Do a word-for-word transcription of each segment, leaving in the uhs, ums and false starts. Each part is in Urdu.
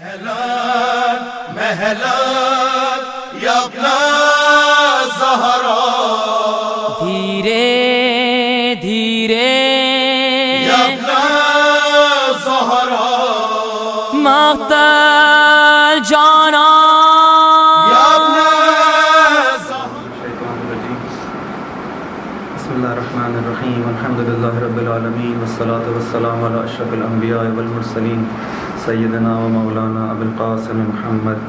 مهلان مهلان یا ابنا زہرا دھیرے دھیرے یا ابنا زہرا مقتل جانا یا ابنا بسم اللہ الرحمن الرحیم الحمد للہ رب العالمین والصلاة والسلام علی اشرف الانبیاء والمرسلین سیدنا و مولانا ابو القاسم محمد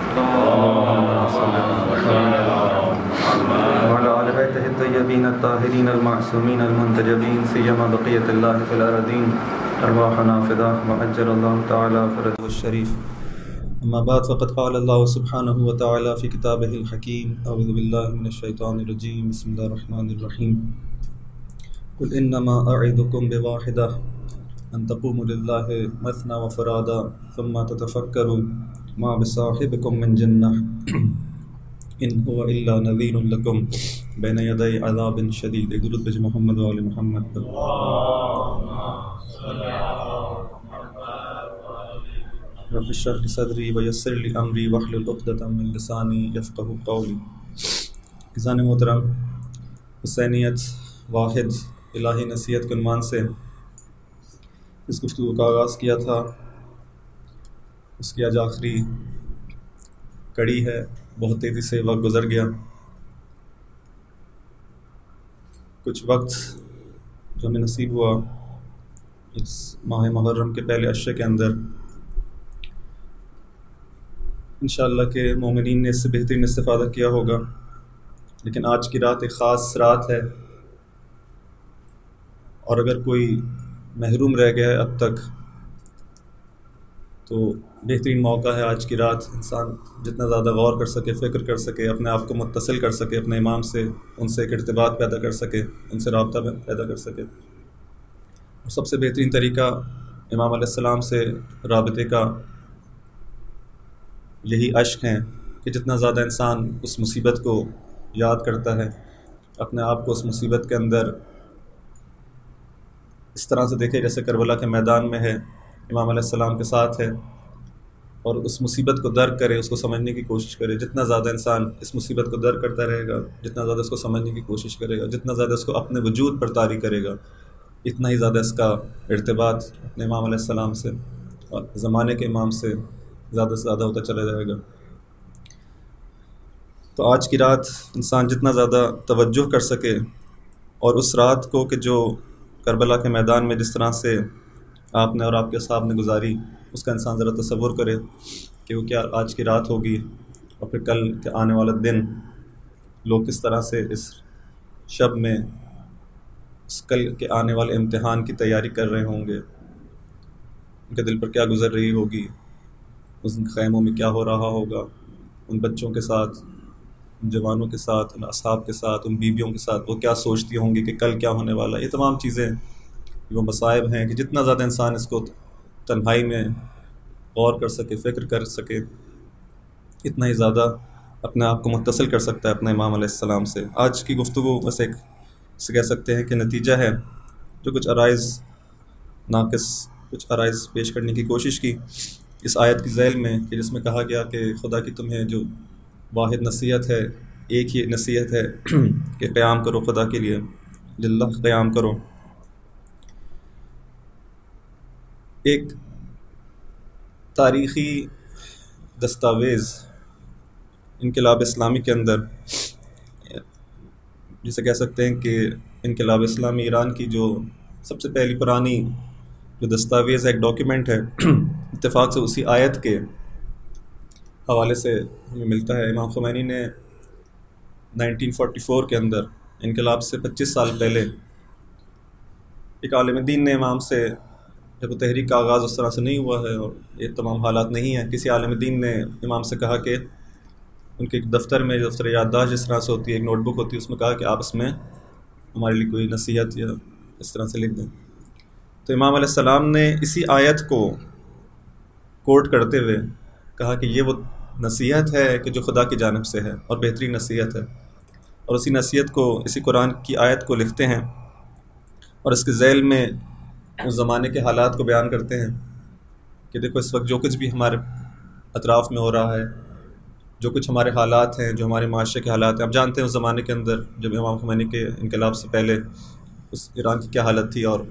وعلى آل بیتہ الطیبین الطاہرین المعصومین المنتجبین سیما بقیۃ اللہ فی الارضین ارواحنا فدا وعجل اللہ تعالی فرجہ الشریف. اما بعد فقد قال اللہ سبحانہ وتعالی فی کتابہ الحکیم اعوذ باللہ من الشیطان الرجیم بسم اللہ الرحمن الرحیم قل انما اعدکم بواحدہ ان تقوموا للہ مثنى وفرادا ثم تتفکروا ما بصاحبکم من جنہ ان هو الا نذیر لکم بین یدی عذاب شدید. درود بج محمد و آل محمد. رب اشرح لی صدری ویسر لی امری واحلل عقدۃ من لسانی یفقهوا قولی. عزیزان محترم، حسینیت واحد الہی نصیحت کے عنوان سے اس گفتگو کا آغاز کیا تھا، اس کی آج آخری کڑی ہے. بہت تیزی سے وقت گزر گیا. کچھ وقت جو ہمیں نصیب ہوا اس ماہ محرم کے پہلے عشرے کے اندر، انشاءاللہ کہ مومنین نے اس سے بہترین استفادہ کیا ہوگا. لیکن آج کی رات ایک خاص رات ہے، اور اگر کوئی محروم رہ گیا ہے اب تک تو بہترین موقع ہے آج کی رات. انسان جتنا زیادہ غور کر سکے، فکر کر سکے، اپنے آپ کو متصل کر سکے اپنے امام سے، ان سے ایک ارتباط پیدا کر سکے، ان سے رابطہ پیدا کر سکے. اور سب سے بہترین طریقہ امام علیہ السلام سے رابطے کا یہی اشک ہیں کہ جتنا زیادہ انسان اس مصیبت کو یاد کرتا ہے، اپنے آپ کو اس مصیبت کے اندر اس طرح سے دیکھے جیسے کربلا کے میدان میں ہے، امام علیہ السلام کے ساتھ ہے، اور اس مصیبت کو درک کرے، اس کو سمجھنے کی کوشش کرے. جتنا زیادہ انسان اس مصیبت کو درک کرتا رہے گا، جتنا زیادہ اس کو سمجھنے کی کوشش کرے گا، جتنا زیادہ اس کو اپنے وجود پر طاری کرے گا، اتنا ہی زیادہ اس کا ارتباط اپنے امام علیہ السلام سے اور زمانے کے امام سے زیادہ سے زیادہ ہوتا چلا جائے گا. تو آج کی رات انسان جتنا زیادہ توجہ کر سکے، اور اس رات کو کہ جو کربلا کے میدان میں جس طرح سے آپ نے اور آپ کے اصحاب نے گزاری، اس کا انسان ذرا تصور کرے کہ وہ کیا آج کی رات ہوگی، اور پھر کل کے آنے والا دن لوگ کس طرح سے اس شب میں اس کل کے آنے والے امتحان کی تیاری کر رہے ہوں گے. ان کے دل پر کیا گزر رہی ہوگی، اس خیموں میں کیا ہو رہا ہوگا، ان بچوں کے ساتھ، ان جوانوں کے ساتھ، ان اصحاب کے ساتھ، ان بیویوں کے ساتھ وہ کیا سوچتی ہوں گی کہ کل کیا ہونے والا ہے. یہ تمام چیزیں وہ مصائب ہیں کہ جتنا زیادہ انسان اس کو تنہائی میں غور کر سکے، فکر کر سکے، اتنا ہی زیادہ اپنے آپ کو متصل کر سکتا ہے اپنے امام علیہ السلام سے. آج کی گفتگو بس ایک سے کہہ سکتے ہیں کہ نتیجہ ہے جو کچھ عرائض ناقص کچھ عرائض پیش کرنے کی کوشش کی اس آیت کی ذیل میں، کہ جس میں کہا گیا کہ خدا کی تمہیں جو واحد نصیحت ہے، ایک ہی نصیحت ہے کہ قیام کرو خدا کے لیے، للہ قیام کرو. ایک تاریخی دستاویز انقلاب اسلامی کے اندر، جسے کہہ سکتے ہیں کہ انقلاب اسلامی ایران کی جو سب سے پہلی پرانی جو دستاویز ہے، ایک ڈاکیومنٹ ہے، اتفاق سے اسی آیت کے حوالے سے ہمیں ملتا ہے. امام خمینی نے نائنٹین فورٹی فور کے اندر، انقلاب سے پچیس سال پہلے، ایک عالم دین نے امام سے، جب وہ تحریک کا آغاز اس طرح سے نہیں ہوا ہے اور یہ تمام حالات نہیں ہیں، کسی عالم دین نے امام سے کہا کہ ان کے دفتر میں، دفتر یادداشت جس طرح سے ہوتی ہے، ایک نوٹ بک ہوتی ہے، اس میں کہا کہ آپ اس میں ہمارے لیے کوئی نصیحت یا اس طرح سے لکھ دیں. تو امام علیہ السلام نے اسی آیت کو کوٹ کرتے ہوئے کہا کہ یہ وہ نصیحت ہے کہ جو خدا کی جانب سے ہے اور بہترین نصیحت ہے، اور اسی نصیحت کو، اسی قرآن کی آیت کو لکھتے ہیں اور اس کے ذیل میں اس زمانے کے حالات کو بیان کرتے ہیں کہ دیکھو اس وقت جو کچھ بھی ہمارے اطراف میں ہو رہا ہے، جو کچھ ہمارے حالات ہیں، جو ہمارے معاشرے کے حالات ہیں. اب جانتے ہیں اس زمانے کے اندر جب امام خمینی کے انقلاب سے پہلے اس ایران کی کیا حالت تھی، اور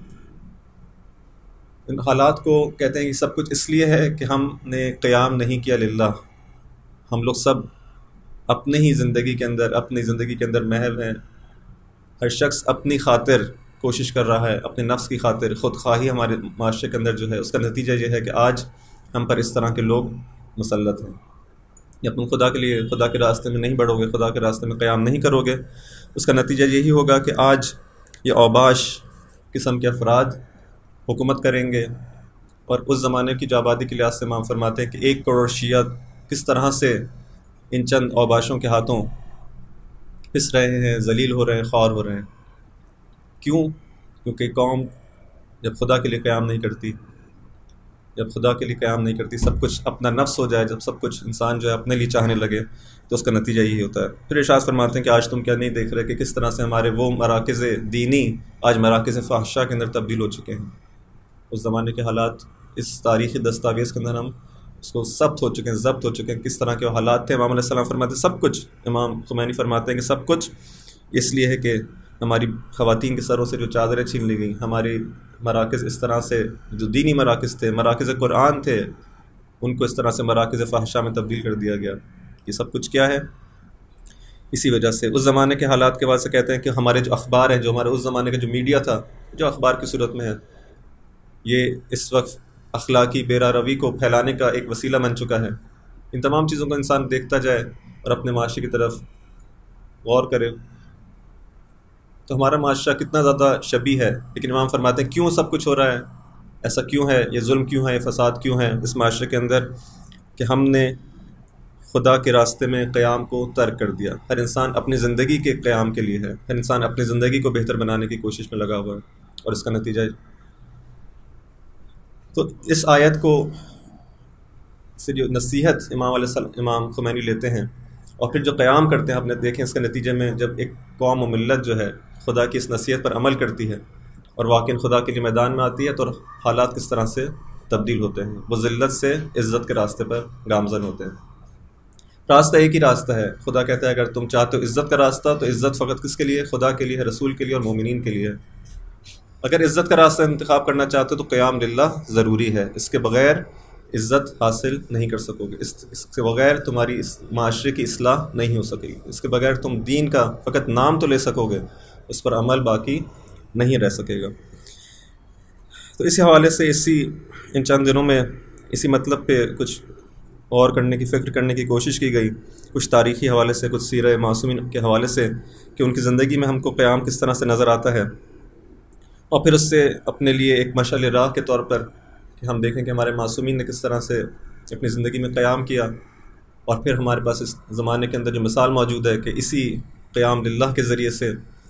ان حالات کو کہتے ہیں کہ سب کچھ اس لیے ہے کہ ہم نے قیام نہیں کیا للہ. ہم لوگ سب اپنے ہی زندگی کے اندر اپنی زندگی کے اندر محو ہیں. ہر شخص اپنی خاطر کوشش کر رہا ہے، اپنے نفس کی خاطر. خود خواہی ہمارے معاشرے کے اندر جو ہے اس کا نتیجہ یہ ہے کہ آج ہم پر اس طرح کے لوگ مسلط ہیں. یا تم خدا کے لیے خدا کے راستے میں نہیں بڑھو گے، خدا کے راستے میں قیام نہیں کرو گے، اس کا نتیجہ یہی ہوگا کہ آج یہ اوباش قسم کے افراد حکومت کریں گے. اور اس زمانے کی جو آبادی کے لحاظ سے امام فرماتے ہیں کہ ایک کروڑ شیعہ کس طرح سے ان چند اوباشوں کے ہاتھوں پس رہے ہیں، ذلیل ہو رہے ہیں، خوار ہو رہے ہیں. کیوں؟ کیونکہ قوم جب خدا کے لیے قیام نہیں کرتی، جب خدا کے لیے قیام نہیں کرتی، سب کچھ اپنا نفس ہو جائے، جب سب کچھ انسان جو ہے اپنے لیے چاہنے لگے، تو اس کا نتیجہ یہی ہوتا ہے. پھر ارشاد فرماتے ہیں کہ آج تم کیا نہیں دیکھ رہے کہ کس طرح سے ہمارے وہ مراکز دینی آج مراکز فحشاء کے اندر تبدیل ہو چکے ہیں. اس زمانے کے حالات اس تاریخی دستاویز کے اندر ہم اس کو ضبط ہو چکے ہیں ضبط ہو چکے ہیں کس طرح کے وہ حالات تھے. امام علیہ السلام فرماتے ہیں سب کچھ، امام خمینی فرماتے ہیں کہ سب کچھ اس لیے ہے کہ ہماری خواتین کے سروں سے جو چادریں چھین لی گئیں، ہماری مراکز اس طرح سے جو دینی مراکز تھے، مراکز قرآن تھے، ان کو اس طرح سے مراکز فحشاء میں تبدیل کر دیا گیا. یہ سب کچھ کیا ہے؟ اسی وجہ سے اس زمانے کے حالات کے بعد سے کہتے ہیں کہ ہمارے جو اخبار ہیں، جو ہمارے اس زمانے کا جو میڈیا تھا، جو اخبار کی صورت میں ہے، یہ اس وقت اخلاقی بیرا روی کو پھیلانے کا ایک وسیلہ بن چکا ہے. ان تمام چیزوں کو انسان دیکھتا جائے اور اپنے معاشرے کی طرف غور کرے تو ہمارا معاشرہ کتنا زیادہ شبیہ ہے. لیکن امام فرماتے ہیں کیوں سب کچھ ہو رہا ہے، ایسا کیوں ہے، یہ ظلم کیوں ہے، یہ فساد کیوں ہے اس معاشرے کے اندر؟ کہ ہم نے خدا کے راستے میں قیام کو ترک کر دیا. ہر انسان اپنی زندگی کے قیام کے لیے ہے، ہر انسان اپنی زندگی کو بہتر بنانے کی کوشش میں لگا ہوا ہے، اور اس کا نتیجہ تو اس آیت کو سے جو نصیحت امام علیہ السلام امام خمینی لیتے ہیں اور پھر جو قیام کرتے ہیں، آپ نے دیکھیں اس کے نتیجے میں جب ایک قوم و ملت جو ہے خدا کی اس نصیحت پر عمل کرتی ہے اور واقعی خدا کے لیے میدان میں آتی ہے تو حالات کس طرح سے تبدیل ہوتے ہیں. وہ ذلت سے عزت کے راستے پر گامزن ہوتے ہیں. راستہ ایک ہی راستہ ہے. خدا کہتا ہے اگر تم چاہتے ہو عزت کا راستہ تو عزت فقط کس کے لیے؟ خدا کے لیے ہے، رسول کے لیے اور مومنین کے لیے. اگر عزت کا راستہ انتخاب کرنا چاہتے ہو تو قیام للہ ضروری ہے. اس کے بغیر عزت حاصل نہیں کر سکو گے. اس اس کے بغیر تمہاری اس معاشرے کی اصلاح نہیں ہو سکے گی. اس کے بغیر تم دین کا فقط نام تو لے سکو گے، اس پر عمل باقی نہیں رہ سکے گا. تو اسی حوالے سے اسی ان چند دنوں میں اسی مطلب پہ کچھ اور کرنے کی فکر کرنے کی کوشش کی گئی، کچھ تاریخی حوالے سے، کچھ سیرہ معصومین کے حوالے سے کہ ان کی زندگی میں ہم کو قیام کس طرح سے نظر آتا ہے، اور پھر اس سے اپنے لیے ایک مشعل راہ کے طور پر کہ ہم دیکھیں کہ ہمارے معصومین نے کس طرح سے اپنی زندگی میں قیام کیا. اور پھر ہمارے پاس اس زمانے کے اندر جو مثال موجود ہے کہ اسی قیام للہ کے ذریعے سے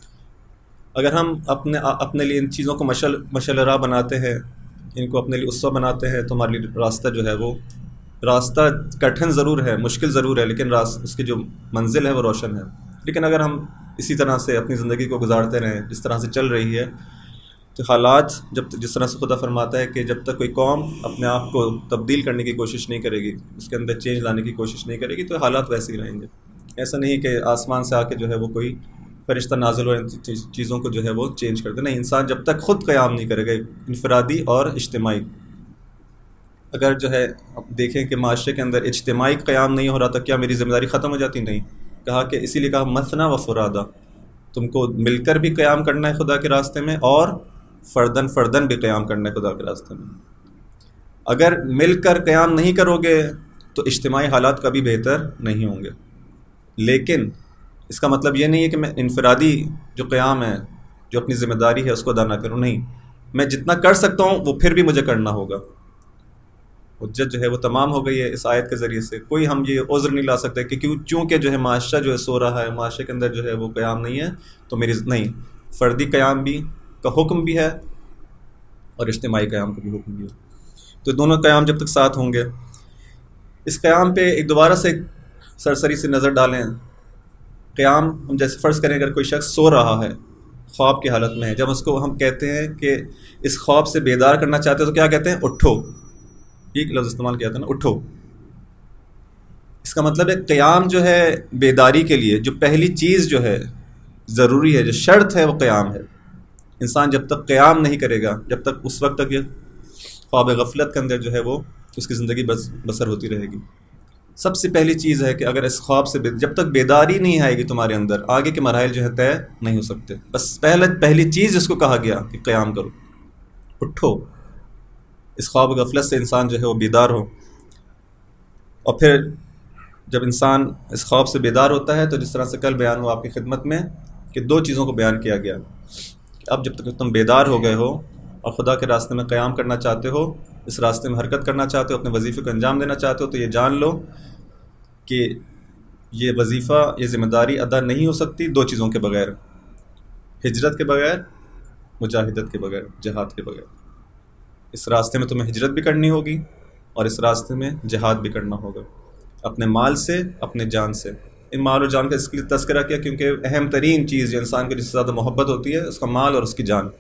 اگر ہم اپنے اپنے لیے ان چیزوں کو مشعل مشعل راہ بناتے ہیں، ان کو اپنے لیے اسوہ بناتے ہیں، تو ہمارے لیے راستہ جو ہے وہ راستہ کٹھن ضرور ہے، مشکل ضرور ہے، لیکن راست اس کی جو منزل ہے وہ روشن ہے. لیکن اگر ہم اسی طرح سے اپنی زندگی کو گزارتے رہیں جس طرح سے چل رہی ہے تو حالات جب جس طرح سے خدا فرماتا ہے کہ جب تک کوئی قوم اپنے آپ کو تبدیل کرنے کی کوشش نہیں کرے گی، اس کے اندر چینج لانے کی کوشش نہیں کرے گی، تو حالات ویسے ہی رہیں گے. ایسا نہیں کہ آسمان سے آ کے جو ہے وہ کوئی فرشتہ نازل ہو چیزوں کو جو ہے وہ چینج کر دے. نہیں، انسان جب تک خود قیام نہیں کرے گا انفرادی اور اجتماعی. اگر جو ہے دیکھیں کہ معاشرے کے اندر اجتماعی قیام نہیں ہو رہا تو کیا میری ذمہ داری ختم ہو جاتی؟ نہیں. کہا کہ اسی لیے کہا مثنا و فرادا، تم کو مل کر بھی قیام کرنا ہے خدا کے راستے میں اور فردن فردن بھی قیام کرنا ہے خدا کے راستے میں. اگر مل کر قیام نہیں کرو گے تو اجتماعی حالات کبھی بہتر نہیں ہوں گے. لیکن اس کا مطلب یہ نہیں ہے کہ میں انفرادی جو قیام ہے، جو اپنی ذمہ داری ہے، اس کو ادا نہ کروں. نہیں، میں جتنا کر سکتا ہوں وہ پھر بھی مجھے کرنا ہوگا. حجت جو ہے وہ تمام ہو گئی ہے اس آیت کے ذریعے سے. کوئی ہم یہ عذر نہیں لا سکتے کہ کیوں چونکہ جو ہے معاشرہ جو ہے سو رہا ہے، معاشرے کے اندر جو ہے وہ قیام نہیں ہے تو میری نہیں. فردی قیام بھی کا حکم بھی ہے اور اجتماعی قیام کا بھی حکم بھی ہے. تو دونوں قیام جب تک ساتھ ہوں گے. اس قیام پہ ایک دوبارہ سے سرسری سے نظر ڈالیں. قیام ہم جیسے فرض کریں اگر کوئی شخص سو رہا ہے، خواب کی حالت میں ہے، جب اس کو ہم کہتے ہیں کہ اس خواب سے بیدار کرنا چاہتے ہیں تو کیا کہتے ہیں؟ اٹھو. ایک لفظ استعمال کیا تھا نا، اٹھو. اس کا مطلب ہے قیام جو ہے بیداری کے لیے جو پہلی چیز جو ہے ضروری ہے، جو شرط ہے، وہ قیام ہے۔ انسان جب تک قیام نہیں کرے گا، جب تک اس وقت تک یہ خواب غفلت کے اندر جو ہے وہ اس کی زندگی بس بسر ہوتی رہے گی۔ سب سے پہلی چیز ہے کہ اگر اس خواب سے جب تک بیداری نہیں آئے گی تمہارے اندر، آگے کے مراحل جو ہے طے نہیں ہو سکتے۔ بس پہلے پہلی چیز جس کو کہا گیا کہ قیام کرو، اٹھو، اس خواب غفلت سے انسان جو ہے وہ بیدار ہو۔ اور پھر جب انسان اس خواب سے بیدار ہوتا ہے تو جس طرح سے کل بیان ہوا آپ کی خدمت میں کہ دو چیزوں کو بیان کیا گیا کہ اب جب تک تم بیدار ہو گئے ہو اور خدا کے راستے میں قیام کرنا چاہتے ہو، اس راستے میں حرکت کرنا چاہتے ہو، اپنے وظیفے کو انجام دینا چاہتے ہو، تو یہ جان لو کہ یہ وظیفہ، یہ ذمہ داری ادا نہیں ہو سکتی دو چیزوں کے بغیر، ہجرت کے بغیر، مجاہدت کے بغیر، جہاد کے بغیر۔ اس راستے میں تمہیں ہجرت بھی کرنی ہوگی اور اس راستے میں جہاد بھی کرنا ہوگا، اپنے مال سے، اپنے جان سے۔ ان مال اور جان کا اس کے لیے تذکرہ کیا کیونکہ اہم ترین چیز جو انسان کو جس سے زیادہ محبت ہوتی ہے اس کا مال اور اس کی جان۔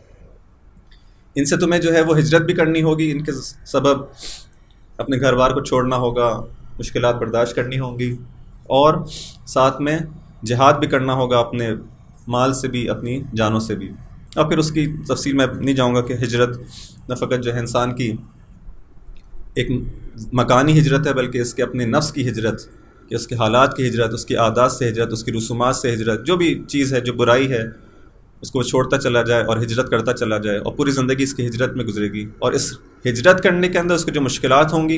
ان سے تمہیں جو ہے وہ ہجرت بھی کرنی ہوگی، ان کے سبب اپنے گھر بار کو چھوڑنا ہوگا، مشکلات برداشت کرنی ہوں گی، اور ساتھ میں جہاد بھی کرنا ہوگا، اپنے مال سے بھی، اپنی جانوں سے بھی۔ اور پھر اس کی تفصیل میں نہیں جاؤں گا کہ ہجرت نہ فقط جو ہے انسان کی ایک مکانی ہجرت ہے بلکہ اس کے اپنے نفس کی ہجرت، کہ اس کے حالات کی ہجرت، اس کی عادات سے ہجرت، اس کی رسومات سے ہجرت، جو بھی چیز ہے جو برائی ہے اس کو چھوڑتا چلا جائے اور ہجرت کرتا چلا جائے، اور پوری زندگی اس کی ہجرت میں گزرے گی۔ اور اس ہجرت کرنے کے اندر اس کو جو مشکلات ہوں گی،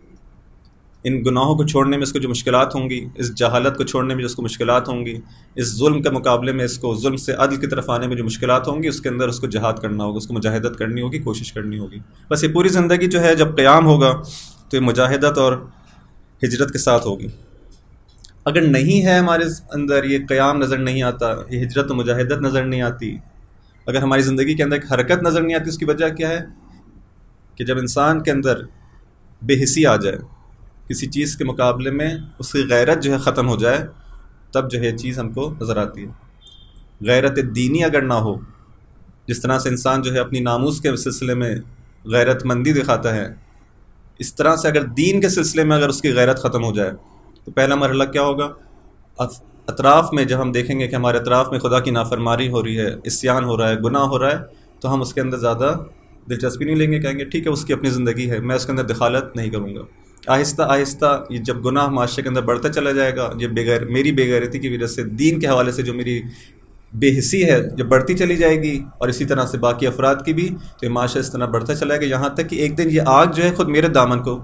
ان گناہوں کو چھوڑنے میں اس کو جو مشکلات ہوں گی، اس جہالت کو چھوڑنے میں جو اس کو مشکلات ہوں گی، اس ظلم کے مقابلے میں اس کو ظلم سے عدل کی طرف آنے میں جو مشکلات ہوں گی، اس کے اندر اس کو جہاد کرنا ہوگا، اس کو مجاہدت کرنی ہوگی، کوشش کرنی ہوگی۔ بس یہ پوری زندگی جو ہے جب قیام ہوگا تو یہ مجاہدت اور ہجرت کے ساتھ ہوگی۔ اگر نہیں ہے ہمارے اندر یہ قیام نظر نہیں آتا، یہ ہجرت و مجاہدت نظر نہیں آتی، اگر ہماری زندگی کے اندر ایک حرکت نظر نہیں آتی، اس کی وجہ کیا ہے کہ جب انسان کے اندر بے حسی آ جائے، کسی چیز کے مقابلے میں اس کی غیرت جو ہے ختم ہو جائے، تب جو ہے یہ چیز ہم کو نظر آتی ہے۔ غیرت دینی اگر نہ ہو، جس طرح سے انسان جو ہے اپنی ناموس کے سلسلے میں غیرت مندی دکھاتا ہے، اس طرح سے اگر دین کے سلسلے میں اگر اس کی غیرت ختم ہو جائے تو پہلا مرحلہ کیا ہوگا؟ اطراف میں جب ہم دیکھیں گے کہ ہمارے اطراف میں خدا کی نافرمانی ہو رہی ہے، عصیان ہو رہا ہے، گناہ ہو رہا ہے، تو ہم اس کے اندر زیادہ دلچسپی نہیں لیں گے، کہیں گے ٹھیک ہے اس کی اپنی زندگی ہے، میں اس کے اندر دخالت نہیں کروں گا۔ آہستہ آہستہ یہ جب گناہ معاشرے کے اندر بڑھتا چلا جائے گا، یہ بے غیر میری بے غیرتی کی وجہ سے، دین کے حوالے سے جو میری بے حسی ہے جب بڑھتی چلی جائے گی، اور اسی طرح سے باقی افراد کی بھی، تو یہ معاشرہ اس طرح بڑھتا چلا گا یہاں تک کہ ایک دن یہ آگ جو ہے خود میرے دامن کو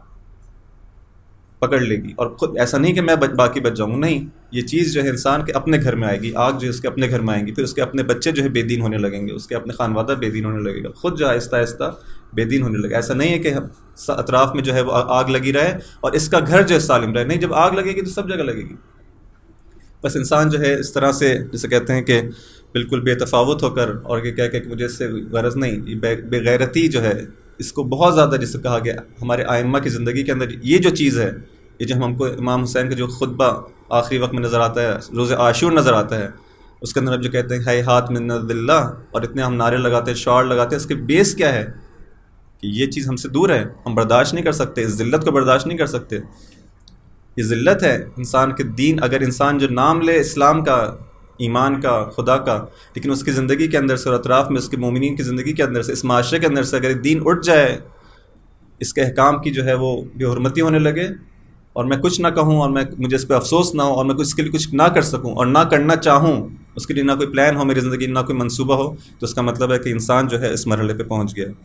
پکڑ لے گی، اور خود ایسا نہیں کہ میں باقی بچ جاؤں، نہیں، یہ چیز جو ہے انسان کے اپنے گھر میں آئے گی، آگ جو ہے اس کے اپنے گھر میں آئیں گی، پھر اس کے اپنے بچے جو ہے بے دین ہونے لگیں گے، اس کے اپنے خانوادہ بے دین ہونے لگے گا، خود جو آہستہ آہستہ بے دین ہونے لگے۔ ایسا نہیں ہے کہ اطراف میں جو ہے وہ آگ لگی رہے اور اس کا گھر جو ہے سالم رہے، نہیں، جب آگ لگے گی تو سب جگہ لگے گی۔ بس انسان جو ہے اس طرح سے جسے کہتے ہیں کہ بالکل بے تفاوت ہو کر، اور یہ کہہ کہ مجھے اس سے غرض نہیں، یہ بے غیرتی جو ہے اس کو بہت زیادہ جسے کہا گیا ہمارے آئمہ کی زندگی کے اندر، یہ جو چیز ہے، یہ جو ہم کو امام حسین کا جو خطبہ آخری وقت میں نظر آتا ہے، روز عاشور نظر آتا ہے، اس کے اندر اب جو کہتے ہیں ہے ہاتھ من اللہ، اور اتنے ہم نعرے لگاتے ہیں، شعار لگاتے ہیں، اس کے بیس کیا ہے کہ یہ چیز ہم سے دور ہے، ہم برداشت نہیں کر سکتے، اس ذلت کو برداشت نہیں کر سکتے۔ یہ ذلت ہے انسان کے دین، اگر انسان جو نام لے اسلام کا، ایمان کا، خدا کا، لیکن اس کی زندگی کے اندر سے اور اطراف میں اس کے مومنین کی زندگی کے اندر سے، اس معاشرے کے اندر سے اگر دین اٹھ جائے، اس کے احکام کی جو ہے وہ بے حرمتی ہونے لگے، اور میں کچھ نہ کہوں، اور میں مجھے اس پہ افسوس نہ ہو، اور میں اس کے لیے کچھ نہ کر سکوں اور نہ کرنا چاہوں، اس کے لیے نہ کوئی پلان ہو میری زندگی، نہ کوئی منصوبہ ہو، تو اس کا مطلب ہے کہ انسان جو ہے اس مرحلے پہ پہنچ گیا۔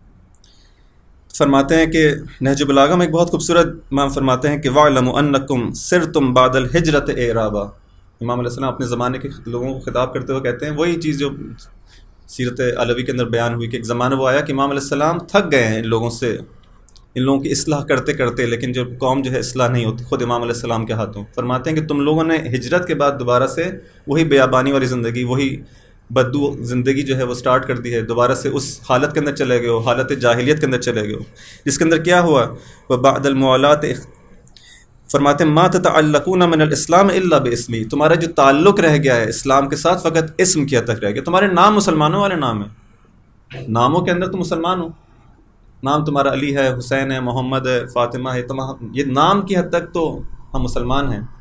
فرماتے ہیں کہ نہج البلاغہ میں ایک بہت خوبصورت امام فرماتے ہیں کہ وَاعْلَمُوا أَنَّكُمْ صِرْتُمْ بَعْدَ الْحِجْرَةِ إِعْرَابًا۔ امام علیہ السلام اپنے زمانے کے لوگوں کو خطاب کرتے ہوئے کہتے ہیں وہی چیز جو سیرت علوی کے اندر بیان ہوئی کہ ایک زمانہ وہ آیا کہ امام علیہ السلام تھک گئے ہیں ان لوگوں سے، ان لوگوں کی اصلاح کرتے کرتے، لیکن جو قوم جو ہے اصلاح نہیں ہوتی خود امام علیہ السلام کے ہاتھوں۔ فرماتے ہیں کہ تم لوگوں نے ہجرت کے بعد دوبارہ سے وہی بیابانی والی زندگی، وہی بدو زندگی جو ہے وہ سٹارٹ کر دی ہے، دوبارہ سے اس حالت کے اندر چلے گئے ہو، حالت جاہلیت کے اندر چلے گئے ہو، جس کے اندر کیا ہوا؟ وَبَعْدَ الْمُوَالَاةِ، فرماتے ہیں مَا تَتَعَلَّقُونَ مِنَ الْإِسْلَامِ إِلَّا بِإِسْمِهِ، تمہارا جو تعلق رہ گیا ہے اسلام کے ساتھ فقط اسم کی حد تک رہ گیا، تمہارے نام مسلمانوں والے نام ہیں، ناموں کے اندر تم مسلمان ہو، نام تمہارا علی ہے، حسین ہے، محمد ہے، فاطمہ ہے، تمام یہ نام کی حد تک تو ہم مسلمان ہیں.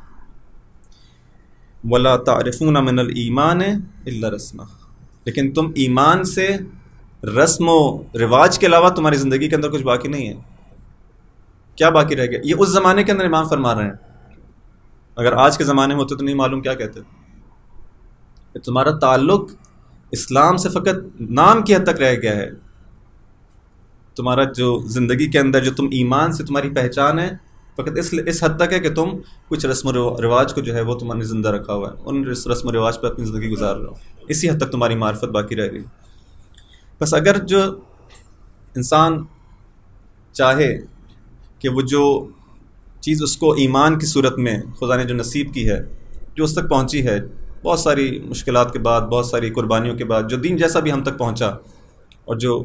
وَلَا تَعْرِفُونَ مِنَ الْإِيمَانِ إِلَّا رَسْمًا، لیکن تم ایمان سے رسم و رواج کے علاوہ تمہاری زندگی کے اندر کچھ باقی نہیں ہے. کیا باقی رہ گیا؟ یہ اس زمانے کے اندر امام فرما رہے ہیں. اگر آج کے زمانے میں ہوتے تو نہیں معلوم کیا کہتے. تمہارا تعلق اسلام سے فقط نام کی حد تک رہ گیا ہے. تمہارا جو زندگی کے اندر جو تم ایمان سے تمہاری پہچان ہے فقط اس اس حد تک ہے کہ تم کچھ رسم و رواج کو جو ہے وہ تم نے زندہ رکھا ہوا ہے، ان رسم و رواج پہ اپنی زندگی گزار رہا ہو. اسی حد تک تمہاری معرفت باقی رہ گئی. بس اگر جو انسان چاہے کہ وہ جو چیز اس کو ایمان کی صورت میں خدا نے جو نصیب کی ہے، جو اس تک پہنچی ہے بہت ساری مشکلات کے بعد، بہت ساری قربانیوں کے بعد، جو دین جیسا بھی ہم تک پہنچا اور جو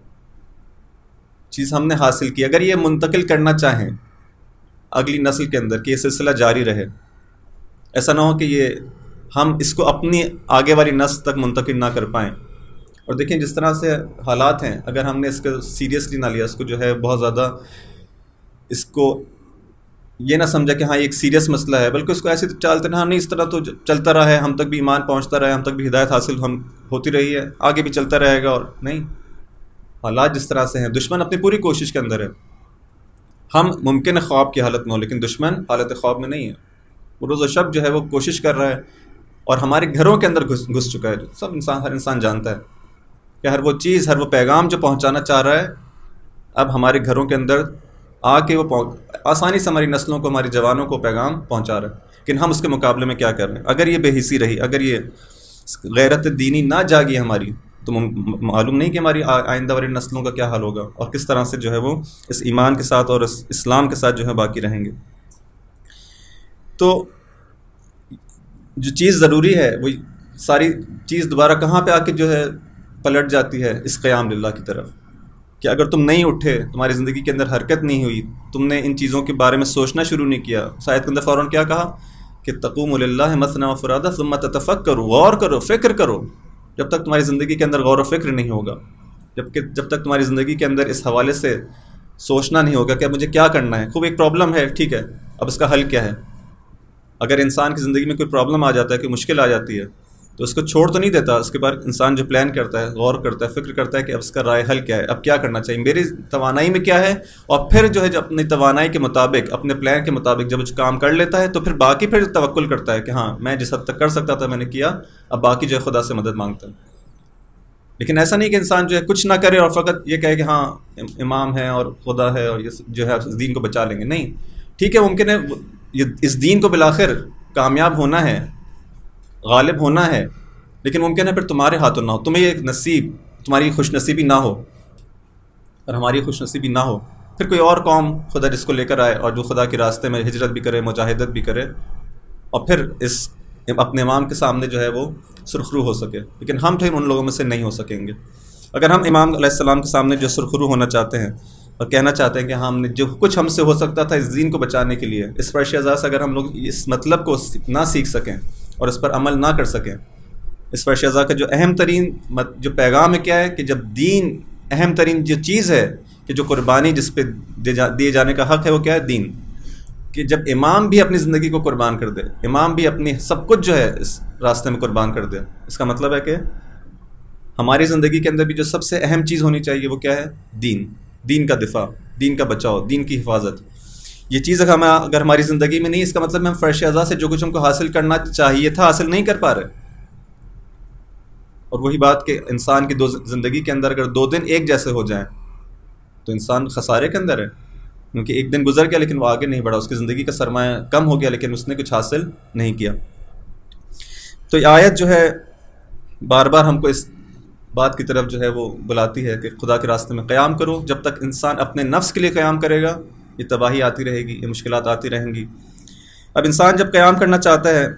چیز ہم نے حاصل کی، اگر یہ منتقل کرنا چاہیں اگلی نسل کے اندر کہ یہ سلسلہ جاری رہے، ایسا نہ ہو کہ یہ ہم اس کو اپنی آگے والی نسل تک منتقل نہ کر پائیں. اور دیکھیں جس طرح سے حالات ہیں، اگر ہم نے اس کو سیریسلی نہ لیا، اس کو جو ہے بہت زیادہ اس کو یہ نہ سمجھا کہ ہاں یہ ایک سیریس مسئلہ ہے، بلکہ اس کو ایسے چالتے رہا، نہیں اس طرح تو چلتا رہا ہے، ہم تک بھی ایمان پہنچتا رہا ہے، ہم تک بھی ہدایت حاصل ہم ہوتی رہی ہے، آگے بھی چلتا رہے گا. اور نہیں، حالات جس طرح سے ہیں، دشمن اپنی پوری کوشش کے اندر ہے. ہم ممکن ہے خواب کی حالت میں ہوں، لیکن دشمن حالت خواب میں نہیں ہے. وہ روز و شب جو ہے وہ کوشش کر رہا ہے اور ہمارے گھروں کے اندر گھس گھس چکا ہے. سب انسان ہر انسان جانتا ہے کہ ہر وہ چیز، ہر وہ پیغام جو پہنچانا چاہ رہا ہے اب ہمارے گھروں کے اندر آ کے وہ آسانی سے ہماری نسلوں کو، ہماری جوانوں کو پیغام پہنچا رہا ہے. لیکن ہم اس کے مقابلے میں کیا کر رہے ہیں؟ اگر یہ بے حسی رہی، اگر یہ غیرت دینی نہ جاگی ہماری، تو معلوم نہیں کہ ہماری آئندہ والی نسلوں کا کیا حال ہوگا اور کس طرح سے جو ہے وہ اس ایمان کے ساتھ اور اس اسلام کے ساتھ جو ہے باقی رہیں گے. تو جو چیز ضروری ہے وہ ساری چیز دوبارہ کہاں پہ آ کے جو ہے پلٹ جاتی ہے؟ اس قیام للہ کی طرف، کہ اگر تم نہیں اٹھے، تمہاری زندگی کے اندر حرکت نہیں ہوئی، تم نے ان چیزوں کے بارے میں سوچنا شروع نہیں کیا. سائد کے اندر فوراً کیا کہا کہ تقوم للہ مثنی و فرادی ثم تتفکروا، غور کرو، فکر کرو. جب تک تمہاری زندگی کے اندر غور و فکر نہیں ہوگا، جب کہ جب تک تمہاری زندگی کے اندر اس حوالے سے سوچنا نہیں ہوگا کہ اب مجھے کیا کرنا ہے. خوب ایک پرابلم ہے، ٹھیک ہے، اب اس کا حل کیا ہے؟ اگر انسان کی زندگی میں کوئی پرابلم آ جاتا ہے، کوئی مشکل آ جاتی ہے، تو اس کو چھوڑ تو نہیں دیتا. اس کے بعد انسان جو پلان کرتا ہے، غور کرتا ہے، فکر کرتا ہے کہ اب اس کا رائے حل کیا ہے، اب کیا کرنا چاہیے، میری توانائی میں کیا ہے، اور پھر جو ہے جب اپنی توانائی کے مطابق، اپنے پلان کے مطابق جب کام کر لیتا ہے تو پھر باقی پھر توکل کرتا ہے کہ ہاں میں جس حد تک کر سکتا تھا میں نے کیا، اب باقی جو ہے خدا سے مدد مانگتا ہے. لیکن ایسا نہیں کہ انسان جو ہے کچھ نہ کرے اور فقط یہ کہے کہ ہاں امام ہے اور خدا ہے اور یہ جو ہے اس دین کو بچا لیں گے. نہیں، ٹھیک ہے، ممکن ہے یہ اس دین کو بالآخر کامیاب ہونا ہے، غالب ہونا ہے، لیکن ممکن ہے پھر تمہارے ہاتھوں نہ ہو، تمہیں یہ نصیب، تمہاری خوش نصیبی نہ ہو، اور ہماری خوش نصیبی نہ ہو، پھر کوئی اور قوم خدا جس کو لے کر آئے اور جو خدا کے راستے میں ہجرت بھی کرے، مجاہدت بھی کرے، اور پھر اس اپنے امام کے سامنے جو ہے وہ سرخرو ہو سکے. لیکن ہم پھر ان لوگوں میں سے نہیں ہو سکیں گے. اگر ہم امام علیہ السلام کے سامنے جو سرخرو ہونا چاہتے ہیں اور کہنا چاہتے ہیں کہ ہم نے جو کچھ ہم سے ہو سکتا تھا اس دین کو بچانے کے لیے، اس فرش اعضاء سے اگر ہم لوگ اس مطلب کو نہ سیکھ سکیں اور اس پر عمل نہ کر سکیں، اس فرش اعضاء کا جو اہم ترین جو پیغام ہے کیا ہے کہ جب دین، اہم ترین جو چیز ہے کہ جو قربانی جس پہ دیے جانے کا حق ہے وہ کیا ہے؟ دین. کہ جب امام بھی اپنی زندگی کو قربان کر دے، امام بھی اپنی سب کچھ جو ہے اس راستے میں قربان کر دے، اس کا مطلب ہے کہ ہماری زندگی کے اندر بھی جو سب سے اہم چیز ہونی چاہیے وہ کیا ہے؟ دین. دین کا دفاع، دین کا بچاؤ، دین کی حفاظت. یہ چیز اگر ہم اگر ہماری زندگی میں نہیں، اس کا مطلب ہم فرش اعضاء سے جو کچھ ہم کو حاصل کرنا چاہیے تھا حاصل نہیں کر پا رہے. اور وہی بات کہ انسان کی دو زندگی کے اندر اگر دو دن ایک جیسے ہو جائیں تو انسان خسارے کے اندر ہے، کیونکہ ایک دن گزر گیا لیکن وہ آگے نہیں بڑھا، اس کی زندگی کا سرمایہ کم ہو گیا لیکن اس نے کچھ حاصل نہیں کیا. تو یہ آیت جو ہے بار بار ہم کو اس بات کی طرف جو ہے وہ بلاتی ہے کہ خدا کے راستے میں قیام کرو. جب تک انسان اپنے نفس کے لیے قیام کرے گا یہ تباہی آتی رہے گی، یہ مشکلات آتی رہیں گی. اب انسان جب قیام کرنا چاہتا ہے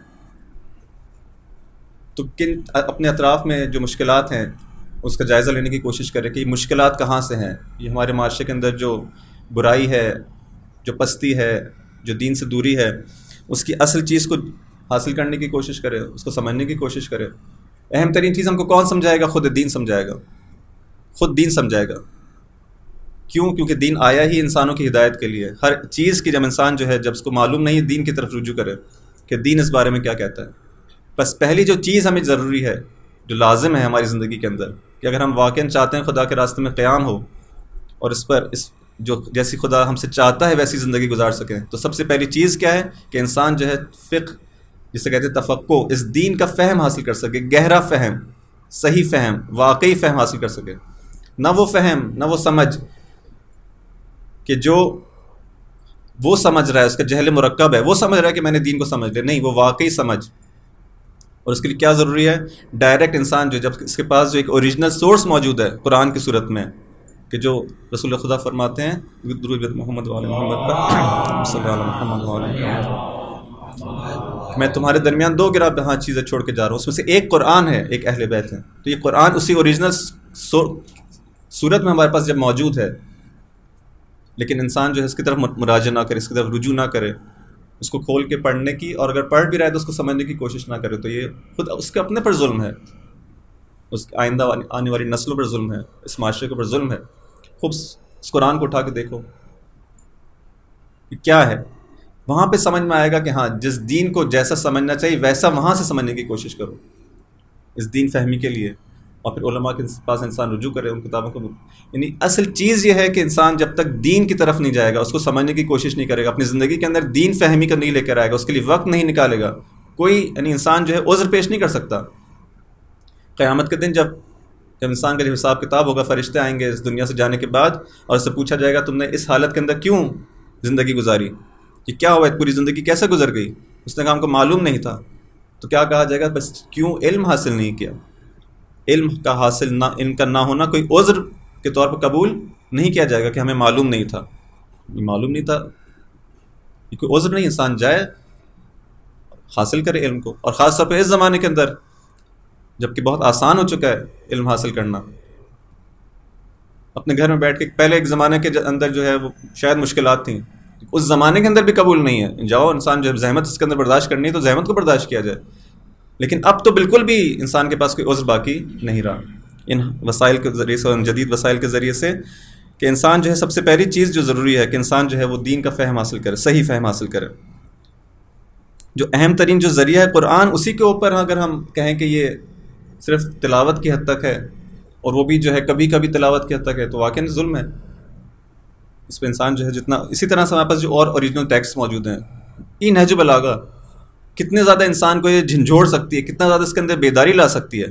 تو کن اپنے اطراف میں جو مشکلات ہیں اس کا جائزہ لینے کی کوشش کرے کہ یہ مشکلات کہاں سے ہیں. یہ ہمارے معاشرے کے اندر جو برائی ہے، جو پستی ہے، جو دین سے دوری ہے، اس کی اصل چیز کو حاصل کرنے کی کوشش کرے، اس کو سمجھنے کی کوشش کرے. اہم ترین چیز ہم کو کون سمجھائے گا؟ خود دین سمجھائے گا، خود دین سمجھائے گا کیوں؟ کیونکہ دین آیا ہی انسانوں کی ہدایت کے لیے. ہر چیز کی جب انسان جو ہے جب اس کو معلوم نہیں دین کی طرف رجوع کرے کہ دین اس بارے میں کیا کہتا ہے. بس پہلی جو چیز ہمیں ضروری ہے، جو لازم ہے ہماری زندگی کے اندر، کہ اگر ہم واقعاً چاہتے ہیں خدا کے راستے میں قیام ہو اور اس پر اس جو جیسی خدا ہم سے چاہتا ہے ویسی زندگی گزار سکیں، تو سب سے پہلی چیز کیا ہے کہ انسان جو ہے فقہ، جسے کہتے ہیں تفقہ، اس دین کا فہم حاصل کر سکے، گہرا فہم، صحیح فہم، واقعی فہم حاصل کر سکے. نہ وہ فہم، نہ وہ سمجھ کہ جو وہ سمجھ رہا ہے، اس کا جہل مرکب ہے، وہ سمجھ رہا ہے کہ میں نے دین کو سمجھ لیا. نہیں، وہ واقعی سمجھ. اور اس کے لیے کیا ضروری ہے؟ ڈائریکٹ انسان جو جب اس کے پاس جو ایک اوریجنل سورس موجود ہے قرآن کی صورت میں، کہ جو رسول خدا فرماتے ہیں درود محمد وعلی محمد پر صلی اللہ علیہ محمد وعلی محمد، میں تمہارے درمیان دو گراں ہاں چیزیں چھوڑ کے جا رہا ہوں، اس میں سے ایک قرآن ہے، ایک اہل بیت ہے. تو یہ قرآن اسی اوریجنل صورت میں ہمارے پاس جب موجود ہے، لیکن انسان جو ہے اس کی طرف مراجعہ نہ کرے، اس کی طرف رجوع نہ کرے، اس کو کھول کے پڑھنے کی، اور اگر پڑھ بھی رہا ہے تو اس کو سمجھنے کی کوشش نہ کرے، تو یہ خود اس کے اپنے پر ظلم ہے، اس آئندہ آنے والی نسلوں پر ظلم ہے، اس معاشرے کے اوپر ظلم ہے. خوب اس قرآن کو اٹھا کے دیکھو کہ کیا ہے، وہاں پہ سمجھ میں آئے گا کہ ہاں جس دین کو جیسا سمجھنا چاہیے ویسا وہاں سے سمجھنے کی کوشش کرو اس دین فہمی کے لیے، اور پھر علماء کے پاس انسان رجوع کرے، ان کتابوں کو. یعنی اصل چیز یہ ہے کہ انسان جب تک دین کی طرف نہیں جائے گا، اس کو سمجھنے کی کوشش نہیں کرے گا، اپنی زندگی کے اندر دین فہمی کا نہیں لے کر آئے گا، اس کے لیے وقت نہیں نکالے گا، کوئی یعنی انسان جو ہے عذر پیش نہیں کر سکتا. قیامت کے دن جب جب انسان کا جو حساب کتاب ہوگا، فرشتے آئیں گے اس دنیا سے جانے کے بعد، اور اس سے پوچھا جائے گا تم نے اس حالت کے اندر کیوں زندگی گزاری، کہ کیا ہوا، پوری زندگی کیسے گزر گئی؟ اس نے کہا ہم کو معلوم نہیں تھا. تو کیا کہا جائے گا؟ بس کیوں علم حاصل نہیں کیا. علم کا حاصل نہ علم کا نہ ہونا کوئی عذر کے طور پر قبول نہیں کیا جائے گا کہ ہمیں معلوم نہیں تھا. یہ معلوم نہیں تھا یہ کوئی عذر نہیں. انسان جائے حاصل کرے علم کو، اور خاص طور پہ اس زمانے کے اندر جب کہ بہت آسان ہو چکا ہے علم حاصل کرنا. اپنے گھر میں بیٹھ کے، پہلے ایک زمانے کے اندر جو ہے وہ شاید مشکلات تھیں، اس زمانے کے اندر بھی قبول نہیں ہے. جاؤ انسان جو زحمت اس کے اندر برداشت کرنی ہے تو زحمت کو برداشت کیا جائے. لیکن اب تو بالکل بھی انسان کے پاس کوئی عذر باقی نہیں رہا ان وسائل کے ذریعے سے، ان جدید وسائل کے ذریعے سے، کہ انسان جو ہے سب سے پہلی چیز جو ضروری ہے کہ انسان جو ہے وہ دین کا فہم حاصل کرے، صحیح فہم حاصل کرے. جو اہم ترین جو ذریعہ ہے قرآن، اسی کے اوپر اگر ہم کہیں کہ یہ صرف تلاوت کی حد تک ہے، اور وہ بھی جو ہے کبھی کبھی تلاوت کی حد تک ہے، تو واقعی ظلم ہے. اس پہ انسان جو ہے جتنا، اسی طرح سے ہمارے پاس جو اور اوریجنل ٹیکسٹ موجود ہیں، یہ نہج بلاغہ کتنے زیادہ انسان کو یہ جھنجھوڑ سکتی ہے، کتنا زیادہ اس کے اندر بیداری لا سکتی ہے،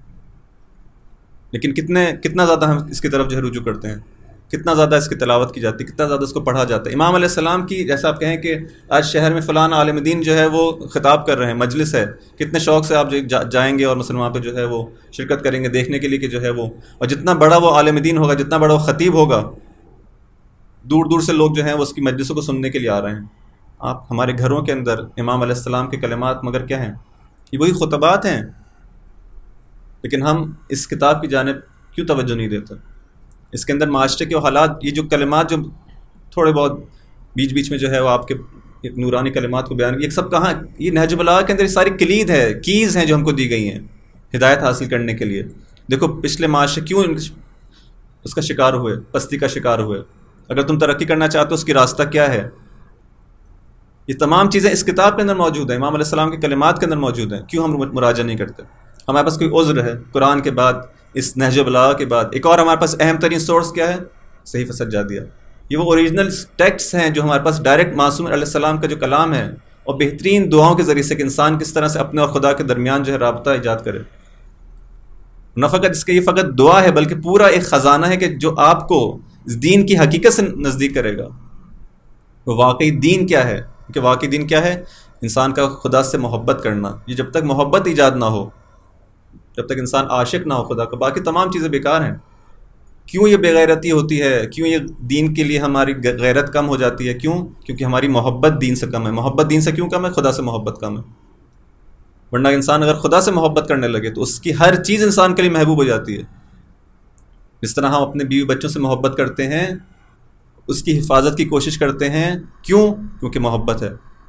لیکن کتنے کتنا زیادہ ہم اس کی طرف جو ہے رجوع کرتے ہیں، کتنا زیادہ اس کی تلاوت کی جاتی ہے، کتنا زیادہ اس کو پڑھا جاتا ہے. امام علیہ السلام کی جیسا آپ کہیں کہ آج شہر میں فلاں عالم دین جو ہے وہ خطاب کر رہے ہیں، مجلس ہے، کتنے شوق سے آپ جو جا جائیں گے اور مثلا وہاں پہ جو ہے وہ شرکت کریں گے دیکھنے کے لیے کہ جو ہے وہ، اور جتنا بڑا وہ عالم دین ہوگا، جتنا بڑا وہ خطیب ہوگا، دور دور سے لوگ جو ہیں وہ اس کی مجلسوں کو سننے کے لیے آ رہے ہیں. آپ ہمارے گھروں کے اندر امام علیہ السلام کے کلمات مگر کیا ہیں؟ یہ وہی خطبات ہیں، لیکن ہم اس کتاب کی جانب کیوں توجہ نہیں دیتے؟ اس کے اندر معاشرے کے حالات، یہ جو کلمات جو تھوڑے بہت بیچ بیچ میں جو ہے وہ آپ کے نورانی کلمات کو بیان، یہ سب کہاں؟ یہ نہج بلاغہ کے اندر یہ ساری کلید ہے، کیز ہیں جو ہم کو دی گئی ہیں ہدایت حاصل کرنے کے لیے. دیکھو پچھلے معاشرے کیوں اس کا شکار ہوئے، پستی کا شکار ہوئے. اگر تم ترقی کرنا چاہتے ہو اس کی راستہ کیا ہے؟ یہ تمام چیزیں اس کتاب کے اندر موجود ہیں، امام علیہ السلام کے کلمات کے اندر موجود ہیں. کیوں ہم مراجعہ نہیں کرتے؟ ہمارے پاس کوئی عذر ہے؟ قرآن کے بعد، اس نہج بلاغہ کے بعد ایک اور ہمارے پاس اہم ترین سورس کیا ہے؟ صحیفہ سجادیہ. یہ وہ اوریجنل ٹیکسٹ ہیں جو ہمارے پاس ڈائریکٹ معصوم علیہ السلام کا جو کلام ہے، اور بہترین دعاؤں کے ذریعے سے کہ انسان کس طرح سے اپنے اور خدا کے درمیان جو ہے رابطہ ایجاد کرے. نہ فقط اس کے یہ فقط دعا ہے، بلکہ پورا ایک خزانہ ہے کہ جو آپ کو دین کی حقیقت سے نزدیک کرے گا. وہ واقعی دین کیا ہے؟ کہ واقعی دین کیا ہے؟ انسان کا خدا سے محبت کرنا. یہ جب تک محبت ایجاد نہ ہو، جب تک انسان عاشق نہ ہو خدا کا، باقی تمام چیزیں بیکار ہیں. کیوں یہ بے غیرتی ہوتی ہے؟ کیوں یہ دین کے لیے ہماری غیرت کم ہو جاتی ہے؟ کیوں؟ کیونکہ ہماری محبت دین سے کم ہے. محبت دین سے کیوں کم ہے؟ خدا سے محبت کم ہے. ورنہ انسان اگر خدا سے محبت کرنے لگے تو اس کی ہر چیز انسان کے لیے محبوب ہو جاتی ہے. جس طرح ہم اپنے بیوی بچوں سے محبت کرتے ہیں، اس کی حفاظت کی کوشش کرتے ہیں. کیوں؟ کیونکہ محبت ہے.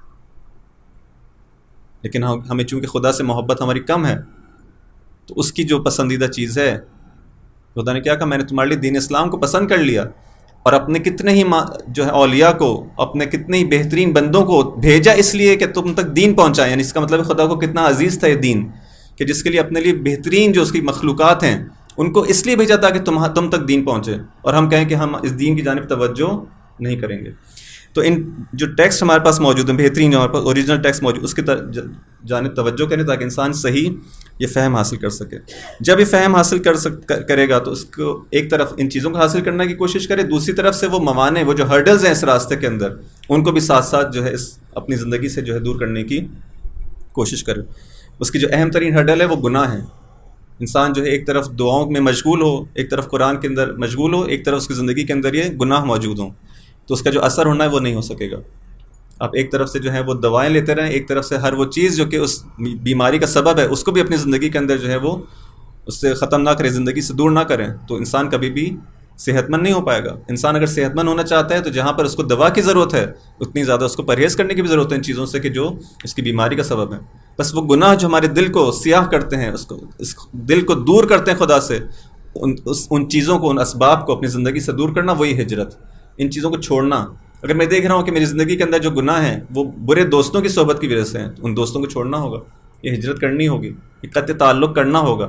لیکن ہمیں چونکہ خدا سے محبت ہماری کم ہے، تو اس کی جو پسندیدہ چیز ہے، خدا نے کیا کہا؟ میں نے تمہارے لیے دین اسلام کو پسند کر لیا. اور اپنے کتنے ہی جو ہے اولیاء کو، اپنے کتنے ہی بہترین بندوں کو بھیجا اس لیے کہ تم تک دین پہنچائیں. یعنی اس کا مطلب خدا کو کتنا عزیز تھا یہ دین، کہ جس کے لیے اپنے لیے بہترین جو اس کی مخلوقات ہیں ان کو اس لیے بھیجا تھا کہ تم تم تک دین پہنچے، اور ہم کہیں کہ ہم اس دین کی جانب توجہ نہیں کریں گے. تو ان جو ٹیکسٹ ہمارے پاس موجود ہیں، بہترین جو ہمارے پاس اوریجنل ٹیکسٹ موجود، اس کی جانب توجہ کریں تاکہ انسان صحیح یہ فہم حاصل کر سکے. جب یہ فہم حاصل کر سک کرے گا تو اس کو ایک طرف ان چیزوں کو حاصل کرنے کی کوشش کرے، دوسری طرف سے وہ موانع، وہ جو ہرڈلز ہیں اس راستے کے اندر، ان کو بھی ساتھ ساتھ جو ہے اس اپنی زندگی سے جو ہے دور کرنے کی کوشش کرے. اس کی جو اہم ترین ہرڈل ہے وہ گناہ ہے. انسان جو ہے ایک طرف دعاؤں میں مشغول ہو، ایک طرف قرآن کے اندر مشغول ہو، ایک طرف اس کی زندگی کے اندر یہ گناہ موجود ہوں، تو اس کا جو اثر ہونا ہے وہ نہیں ہو سکے گا. آپ ایک طرف سے جو ہے وہ دوائیں لیتے رہیں، ایک طرف سے ہر وہ چیز جو کہ اس بیماری کا سبب ہے اس کو بھی اپنی زندگی کے اندر جو ہے وہ اس سے ختم نہ کریں، زندگی سے دور نہ کریں، تو انسان کبھی بھی صحت مند نہیں ہو پائے گا. انسان اگر صحت مند ہونا چاہتا ہے تو جہاں پر اس کو دوا کی ضرورت ہے اتنی زیادہ اس کو پرہیز کرنے کی بھی ضرورت ہے ان چیزوں سے کہ جو اس کی بیماری کا سبب ہے. بس وہ گناہ جو ہمارے دل کو سیاہ کرتے ہیں، اس کو اس دل کو دور کرتے ہیں خدا سے، ان اس ان چیزوں کو، ان اسباب کو اپنی زندگی سے دور کرنا، وہی ہجرت. ان چیزوں کو چھوڑنا. اگر میں دیکھ رہا ہوں کہ میری زندگی کے اندر جو گناہ ہیں وہ برے دوستوں کی صحبت کی وجہ سے ہیں، تو ان دوستوں کو چھوڑنا ہوگا، یہ ہجرت کرنی ہوگی، یہ قطع تعلق کرنا ہوگا.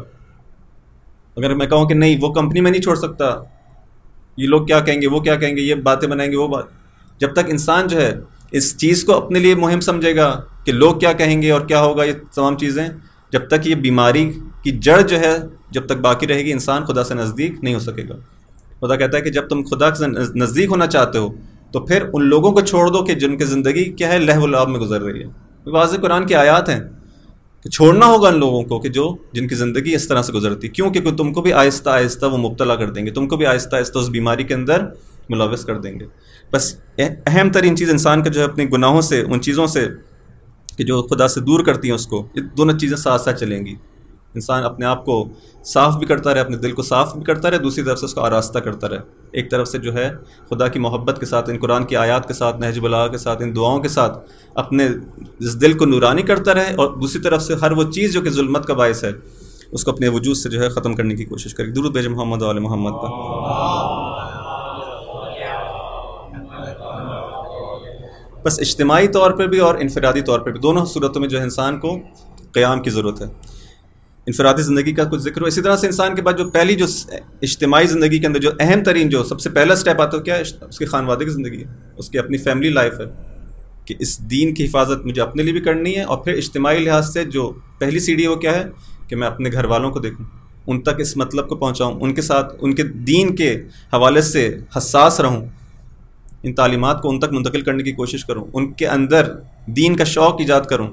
اگر میں کہوں کہ نہیں وہ کمپنی میں نہیں چھوڑ سکتا، یہ لوگ کیا کہیں گے، وہ کیا کہیں گے، یہ باتیں بنائیں گے، وہ بات، جب تک انسان جو ہے اس چیز کو اپنے لیے مہم سمجھے گا کہ لوگ کیا کہیں گے اور کیا ہوگا، یہ تمام چیزیں، جب تک یہ بیماری کی جڑ جو ہے جب تک باقی رہے گی، انسان خدا سے نزدیک نہیں ہو سکے گا. خدا کہتا ہے کہ جب تم خدا سے نزدیک ہونا چاہتے ہو تو پھر ان لوگوں کو چھوڑ دو کہ جن کی زندگی کیا ہے، لہو و لعب میں گزر رہی ہے. واضح قرآن کی آیات ہیں کہ چھوڑنا ہوگا ان لوگوں کو کہ جو جن کی زندگی اس طرح سے گزرتی، کیوں کہ تم کو بھی آہستہ آہستہ وہ مبتلا کر دیں گے، تم کو بھی آہستہ آہستہ اس بیماری کے اندر ملوث کر دیں گے. بس اہم ترین چیز انسان کا جو ہے اپنے گناہوں سے، ان چیزوں سے کہ جو خدا سے دور کرتی ہیں اس کو، یہ دونوں چیزیں ساتھ ساتھ چلیں گی. انسان اپنے آپ کو صاف بھی کرتا رہے، اپنے دل کو صاف بھی کرتا رہے، دوسری طرف سے اس کو آراستہ کرتا رہے. ایک طرف سے جو ہے خدا کی محبت کے ساتھ، ان قرآن کی آیات کے ساتھ، نہج البلاغہ کے ساتھ، ان دعاؤں کے ساتھ اپنے اس دل کو نورانی کرتا رہے، اور دوسری طرف سے ہر وہ چیز جو کہ ظلمت کا باعث ہے اس کو اپنے وجود سے جو ہے ختم کرنے کی کوشش کرے. درود بھیجیں محمد و آل محمد پر. بس اجتماعی طور پر بھی اور انفرادی طور پر بھی، دونوں صورتوں میں جو ہے انسان کو قیام کی ضرورت ہے. انفرادی زندگی کا کچھ ذکر ہو، اسی طرح سے انسان کے بعد جو پہلی جو اجتماعی زندگی کے اندر جو اہم ترین جو سب سے پہلا سٹیپ آتا ہے کیا ہے، اس کی خانوادے کی زندگی ہے، اس کی اپنی فیملی لائف ہے کہ اس دین کی حفاظت مجھے اپنے لیے بھی کرنی ہے. اور پھر اجتماعی لحاظ سے جو پہلی سیڑھی ہے وہ کیا ہے کہ میں اپنے گھر والوں کو دیکھوں، ان تک اس مطلب کو پہنچاؤں، ان کے ساتھ ان کے دین کے حوالے سے حساس رہوں، ان تعلیمات کو ان تک منتقل کرنے کی کوشش کروں، ان کے اندر دین کا شوق ایجاد کروں.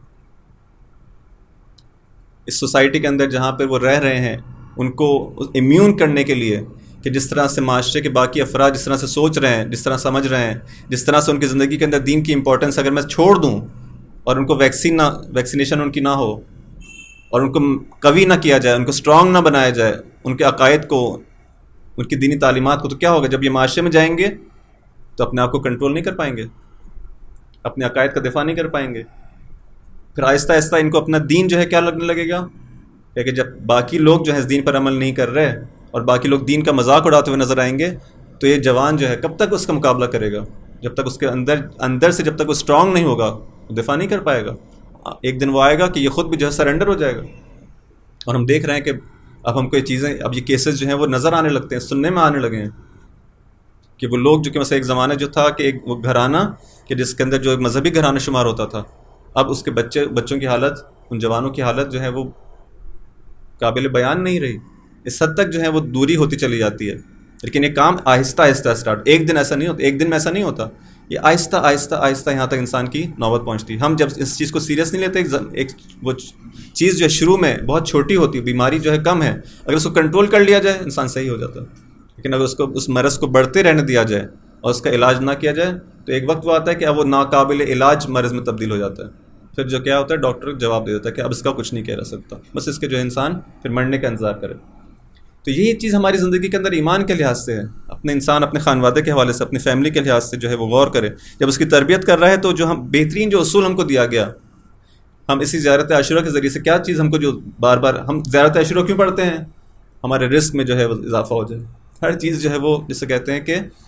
اس سوسائٹی کے اندر جہاں پہ وہ رہ رہے ہیں ان کو امیون کرنے کے لیے کہ جس طرح سے معاشرے کے باقی افراد جس طرح سے سوچ رہے ہیں، جس طرح سمجھ رہے ہیں، جس طرح سے ان کی زندگی کے اندر دین کی امپورٹنس اگر میں چھوڑ دوں اور ان کو ویکسین نہ ویکسینیشن ان کی نہ ہو اور ان کو قوی نہ کیا جائے، ان کو اسٹرانگ نہ بنایا جائے، ان کے عقائد کو، ان کی دینی تعلیمات کو، تو کیا ہوگا جب یہ معاشرے میں جائیں گے تو اپنے آپ کو کنٹرول نہیں کر پائیں گے، اپنے عقائد کا دفاع نہیں کر پائیں گے. پھر آہستہ آہستہ ان کو اپنا دین جو ہے کیا لگنے لگے گا کہ جب باقی لوگ جو ہے اس دین پر عمل نہیں کر رہے اور باقی لوگ دین کا مذاق اڑاتے ہوئے نظر آئیں گے تو یہ جوان جو ہے کب تک اس کا مقابلہ کرے گا؟ جب تک اس کے اندر اندر سے جب تک وہ اسٹرانگ نہیں ہوگا وہ دفاع نہیں کر پائے گا. ایک دن وہ آئے گا کہ یہ خود بھی جو ہے سرنڈر ہو جائے گا. اور ہم دیکھ رہے ہیں کہ اب ہم کو یہ چیزیں، اب یہ کیسز جو ہیں وہ نظر آنے لگتے ہیں، سننے میں آنے لگے ہیں کہ وہ لوگ جو کہ مثلا ایک زمانہ جو تھا کہ ایک وہ گھرانہ کہ جس کے اندر جو ایک مذہبی گھرانہ شمار ہوتا تھا، اب اس کے بچے بچوں کی حالت، ان جوانوں کی حالت جو ہے وہ قابل بیان نہیں رہی. اس حد تک جو ہے وہ دوری ہوتی چلی جاتی ہے. لیکن یہ کام آہستہ آہستہ اسٹارٹ، ایک دن ایسا نہیں ہوتا، ایک دن میں ایسا نہیں ہوتا، یہ آہستہ آہستہ آہستہ یہاں تک انسان کی نوبت پہنچتی ہے. ہم جب اس چیز کو سیریس نہیں لیتے، ایک وہ چیز جو ہے شروع میں بہت چھوٹی ہوتی ہے، بیماری جو ہے کم ہے، اگر اس کو کنٹرول کر لیا جائے انسان صحیح ہو جاتا ہے. لیکن اگر اس کو اس مرض کو بڑھتے رہنے دیا جائے اور اس کا علاج نہ کیا جائے تو ایک وقت وہ آتا ہے کہ اب وہ ناقابل علاج مرض میں تبدیل ہو جاتا ہے. پھر جو کیا ہوتا ہے ڈاکٹر جواب دے دیتا ہے کہ اب اس کا کچھ نہیں کہہ رہ سکتا، بس اس کے جو انسان پھر مرنے کا انتظار کرے. تو یہی چیز ہماری زندگی کے اندر ایمان کے لحاظ سے ہے، اپنے انسان اپنے خانوادے کے حوالے سے، اپنی فیملی کے لحاظ سے جو ہے وہ غور کرے. جب اس کی تربیت کر رہا ہے تو جو ہم بہترین جو اصول ہم کو دیا گیا، ہم اسی زیارت عاشورہ کے ذریعے سے کیا چیز ہم کو جو بار بار ہم زیارت عاشورہ کیوں پڑھتے ہیں؟ ہمارے رزق میں جو ہے وہ اضافہ ہو جائے. ہر چیز جو ہے وہ جسے کہتے ہیں کہ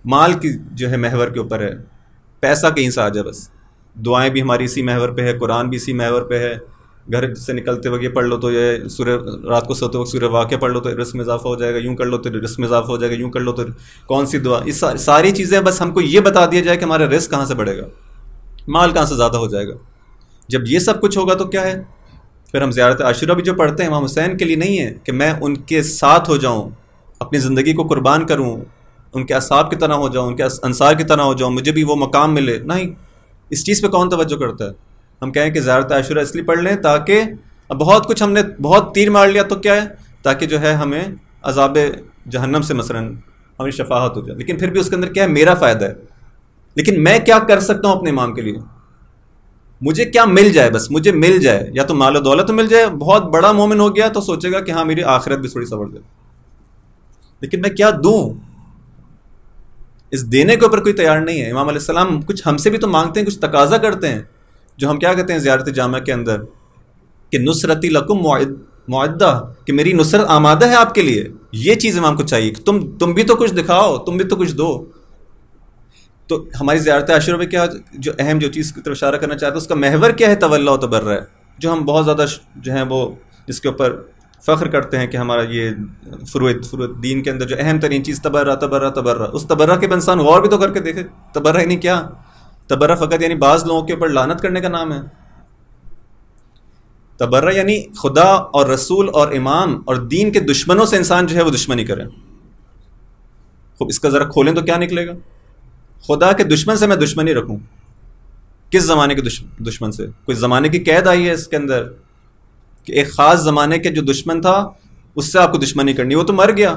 مال کی جو ہے محور کے اوپر ہے، پیسہ کہیں سے آ جائے، بس دعائیں بھی ہماری اسی محور پہ ہے، قرآن بھی اسی محور پہ ہے، گھر سے نکلتے وقت یہ پڑھ لو تو یہ سورہ، رات کو سوتے وقت سورہ واقعہ پڑھ لو تو رزق میں اضافہ ہو جائے گا، یوں کر لو تو رزق میں اضافہ ہو جائے گا، یوں کر لو تو کون سی دعا، اس ساری چیزیں بس ہم کو یہ بتا دیا جائے کہ ہمارا رزق کہاں سے بڑھے گا، مال کہاں سے زیادہ ہو جائے گا۔ جب یہ سب کچھ ہوگا تو کیا ہے، پھر ہم زیارت عاشورہ بھی جو پڑھتے ہیں امام حسین کے لیے نہیں ہے کہ میں ان کے ساتھ ہو جاؤں، اپنی زندگی کو قربان کروں، ان کے اصحاب کی طرح ہو جاؤں، ان کے انصار کی طرح ہو جاؤں، مجھے بھی وہ مقام ملے، نہیں۔ اس چیز پہ کون توجہ کرتا ہے؟ ہم کہیں کہ زیارت عاشورہ اس لیے پڑھ لیں تاکہ اب بہت کچھ ہم نے بہت تیر مار لیا تو کیا ہے، تاکہ جو ہے ہمیں عذاب جہنم سے مثلاً ہمیں شفاعت ہو جائے، لیکن پھر بھی اس کے اندر کیا ہے، میرا فائدہ ہے، لیکن میں کیا کر سکتا ہوں اپنے امام کے لیے، مجھے کیا مل جائے، بس مجھے مل جائے، یا تو مال و دولت مل جائے، بہت بڑا مومن ہو گیا تو سوچے گا کہ ہاں میری آخرت بھی تھوڑی سنور جائے، لیکن میں کیا دوں، اس دینے کے اوپر کوئی تیار نہیں ہے۔ امام علیہ السلام کچھ ہم سے بھی تو مانگتے ہیں، کچھ تقاضا کرتے ہیں، جو ہم کیا کہتے ہیں زیارت جامع کے اندر کہ نصرتی لکم معدہ، کہ میری نصرت آمادہ ہے آپ کے لیے، یہ چیز امام کو چاہیے کہ تم تم بھی تو کچھ دکھاؤ، تم بھی تو کچھ دو۔ تو ہماری زیارت عاشورہ میں کیا جو اہم جو چیز کی طرف اشارہ کرنا چاہتے ہیں اس کا محور کیا ہے، تولی و تبرع ہے، جو ہم بہت زیادہ جو ہیں وہ جس کے اوپر فخر کرتے ہیں کہ ہمارا یہ فروع فروع دین کے اندر جو اہم ترین چیز تبرع تبرع تبرع، اس تبرع کے انسان غور بھی تو کر کے دیکھے، تبرع یعنی کیا؟ تبرع فقط یعنی بعض لوگوں کے اوپر لعنت کرنے کا نام ہے، تبرع یعنی خدا اور رسول اور امام اور دین کے دشمنوں سے انسان جو ہے وہ دشمنی کرے۔ خوب اس کا ذرا کھولیں تو کیا نکلے گا، خدا کے دشمن سے میں دشمنی رکھوں، کس زمانے کے دشمن سے؟ کوئی زمانے کی قید آئی ہے اس کے اندر کہ ایک خاص زمانے کے جو دشمن تھا اس سے آپ کو دشمنی کرنی، وہ تو مر گیا،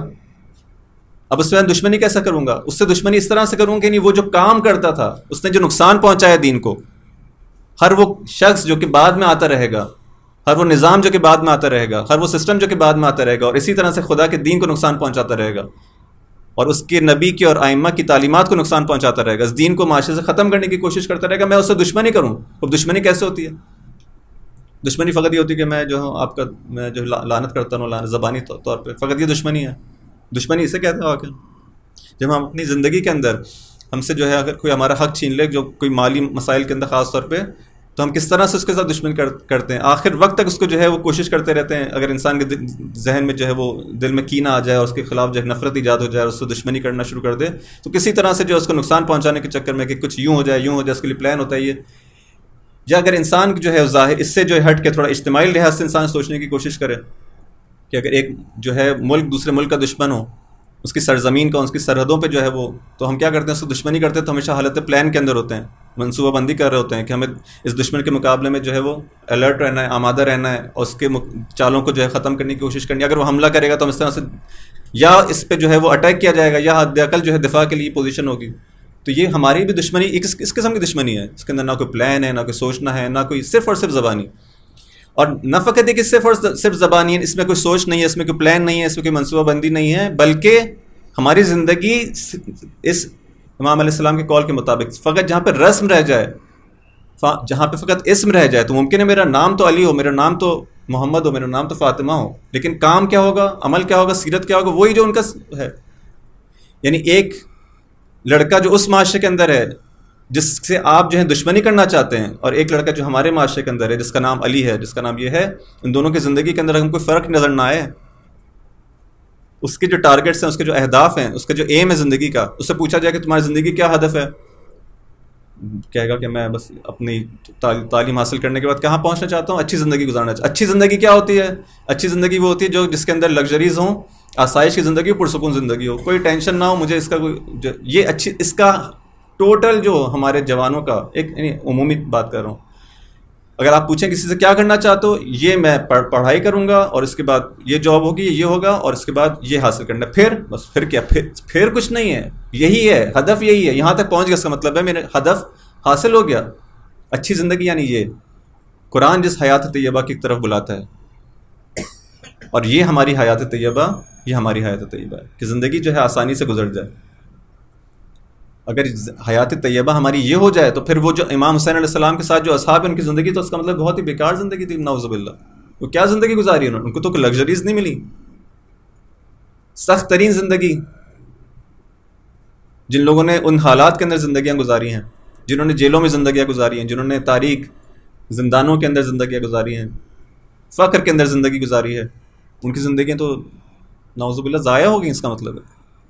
اب اس میں دشمنی کیسا کروں گا؟ اس سے دشمنی اس طرح سے کروں کہ نہیں، وہ جو کام کرتا تھا، اس نے جو نقصان پہنچایا دین کو، ہر وہ شخص جو کہ بعد میں آتا رہے گا، ہر وہ نظام جو کہ بعد میں آتا رہے گا، ہر وہ سسٹم جو کہ بعد میں آتا رہے گا، اور اسی طرح سے خدا کے دین کو نقصان پہنچاتا رہے گا، اور اس کے نبی کی اور ائمہ کی تعلیمات کو نقصان پہنچاتا رہے گا، اس دین کو معاشرے سے ختم کرنے کی کوشش کرتا رہے گا، میں اس سے دشمنی کروں۔ اب دشمنی کیسے ہوتی ہے؟ دشمنی فقط یہ ہوتی ہے کہ میں جو ہوں آپ کا میں جو لعنت کرتا ہوں زبانی طور پہ، فقط یہ دشمنی ہے؟ دشمنی اسے کہتے ہیں واقعی جب ہم اپنی زندگی کے اندر ہم سے جو ہے اگر کوئی ہمارا حق چھین لے، جو کوئی مالی مسائل کے اندر خاص طور پہ، تو ہم کس طرح سے اس کے ساتھ دشمنی کرتے ہیں، آخر وقت تک اس کو جو ہے وہ کوشش کرتے رہتے ہیں۔ اگر انسان کے ذہن میں جو ہے وہ دل میں کینہ آ جائے اور اس کے خلاف جو ہے نفرت ایجاد ہو جائے اور اس سے دشمنی کرنا شروع کر دے، تو کسی طرح سے جو اس کو نقصان پہنچانے کے چکر میں کہ کچھ یوں ہو جائے یوں ہو جائے، اس کے لیے پلان ہوتا ہے یہ۔ یا اگر انسان جو ہے ظاہر اس سے جو ہے ہٹ کے تھوڑا اجتماعی لحاظ سے انسان سوچنے کی کوشش کرے کہ اگر ایک جو ہے ملک دوسرے ملک کا دشمن ہو، اس کی سرزمین کا، اس کی سرحدوں پہ جو ہے وہ، تو ہم کیا کرتے ہیں، اس کو دشمنی کرتے ہیں تو ہمیشہ حالت پلان کے اندر ہوتے ہیں، منصوبہ بندی کر رہے ہوتے ہیں کہ ہمیں اس دشمن کے مقابلے میں جو ہے وہ الرٹ رہنا ہے، آمادہ رہنا ہے، اور اس کے چالوں کو جو ہے ختم کرنے کی کوشش کرنی ہے۔ اگر وہ حملہ کرے گا تو ہم اس طرح سے یا اس پہ جو ہے وہ اٹیک کیا جائے گا، یا حد اقل جو ہے دفاع کے لیے پوزیشن ہوگی۔ تو یہ ہماری بھی دشمنی اس اس قسم کی دشمنی ہے، اس کے اندر نہ کوئی پلان ہے، نہ کوئی سوچنا ہے، نہ کوئی صرف اور صرف زبانی، اور نہ فقط ہے کہ صرف اور صرف زبانی ہے، اس میں کوئی سوچ نہیں ہے، اس میں کوئی پلان نہیں ہے، اس میں کوئی منصوبہ بندی نہیں ہے، بلکہ ہماری زندگی اس امام علیہ السلام کے قول کے مطابق فقط جہاں پہ رسم رہ جائے، جہاں پہ فقط اسم رہ جائے، تو ممکن ہے میرا نام تو علی ہو، میرا نام تو محمد ہو، میرا نام تو فاطمہ ہو، لیکن کام کیا ہوگا، عمل کیا ہوگا، سیرت کیا ہوگا، وہی جو ان کا ہے۔ یعنی ایک لڑکا جو اس معاشرے کے اندر ہے جس سے آپ جو ہے دشمنی کرنا چاہتے ہیں، اور ایک لڑکا جو ہمارے معاشرے کے اندر ہے جس کا نام علی ہے، جس کا نام یہ ہے، ان دونوں کی زندگی کے اندر ہم کوئی فرق نظر نہ آئے، اس کے جو ٹارگٹس ہیں، اس کے جو اہداف ہیں، اس کا جو ایم ہے زندگی کا، اس سے پوچھا جائے کہ تمہاری زندگی کیا ہدف ہے، کہے گا کہ میں بس اپنی تعلیم حاصل کرنے کے بعد کہاں پہنچنا چاہتا ہوں، اچھی زندگی گزارنا چاہتا ہوں۔ اچھی زندگی کیا ہوتی ہے؟ اچھی زندگی وہ ہوتی ہے جو جس کے اندر لگژریز ہوں، آسائش کی زندگی ہو، پرسکون زندگی ہو، کوئی ٹینشن نہ ہو مجھے اس کا کوئی جو یہ اچھی، اس کا ٹوٹل جو ہمارے جوانوں کا ایک یعنی عمومی بات کر رہا ہوں، اگر آپ پوچھیں کسی سے کیا کرنا چاہتے ہو، یہ میں پڑھائی کروں گا اور اس کے بعد یہ جاب ہوگی، یہ ہوگا اور اس کے بعد یہ حاصل کرنا، پھر بس پھر کیا، پھر پھر کچھ نہیں ہے، یہی ہے ہدف، یہی ہے، یہاں تک پہنچ گیا، اس کا مطلب ہے میرا ہدف حاصل ہو گیا۔ اچھی زندگی یعنی یہ قرآن جس حیات طیبہ کی طرف بلاتا ہے، اور یہ ہماری حیات طیبہ، یہ ہماری حیات طیبہ ہے کہ زندگی جو ہے آسانی سے گزر جائے۔ اگر حیات طیبہ ہماری یہ ہو جائے تو پھر وہ جو امام حسین علیہ السلام کے ساتھ جو اصحاب ہیں ان کی زندگی، تو اس کا مطلب بہت ہی بیکار زندگی تھی، نعوذ باللہ۔ وہ کیا زندگی گزاری انہوں نے، ان کو تو لگژریز نہیں ملی، سخت ترین زندگی۔ جن لوگوں نے ان حالات کے اندر زندگیاں گزاری ہیں، جنہوں نے جیلوں میں زندگیاں گزاری ہیں، جنہوں نے تاریک زندانوں کے اندر زندگیاں گزاری ہیں، فقر کے اندر زندگی گزاری ہے، ان کی زندگیاں تو نعوذ باللہ ضائع ہو گئی. اس کا مطلب ہے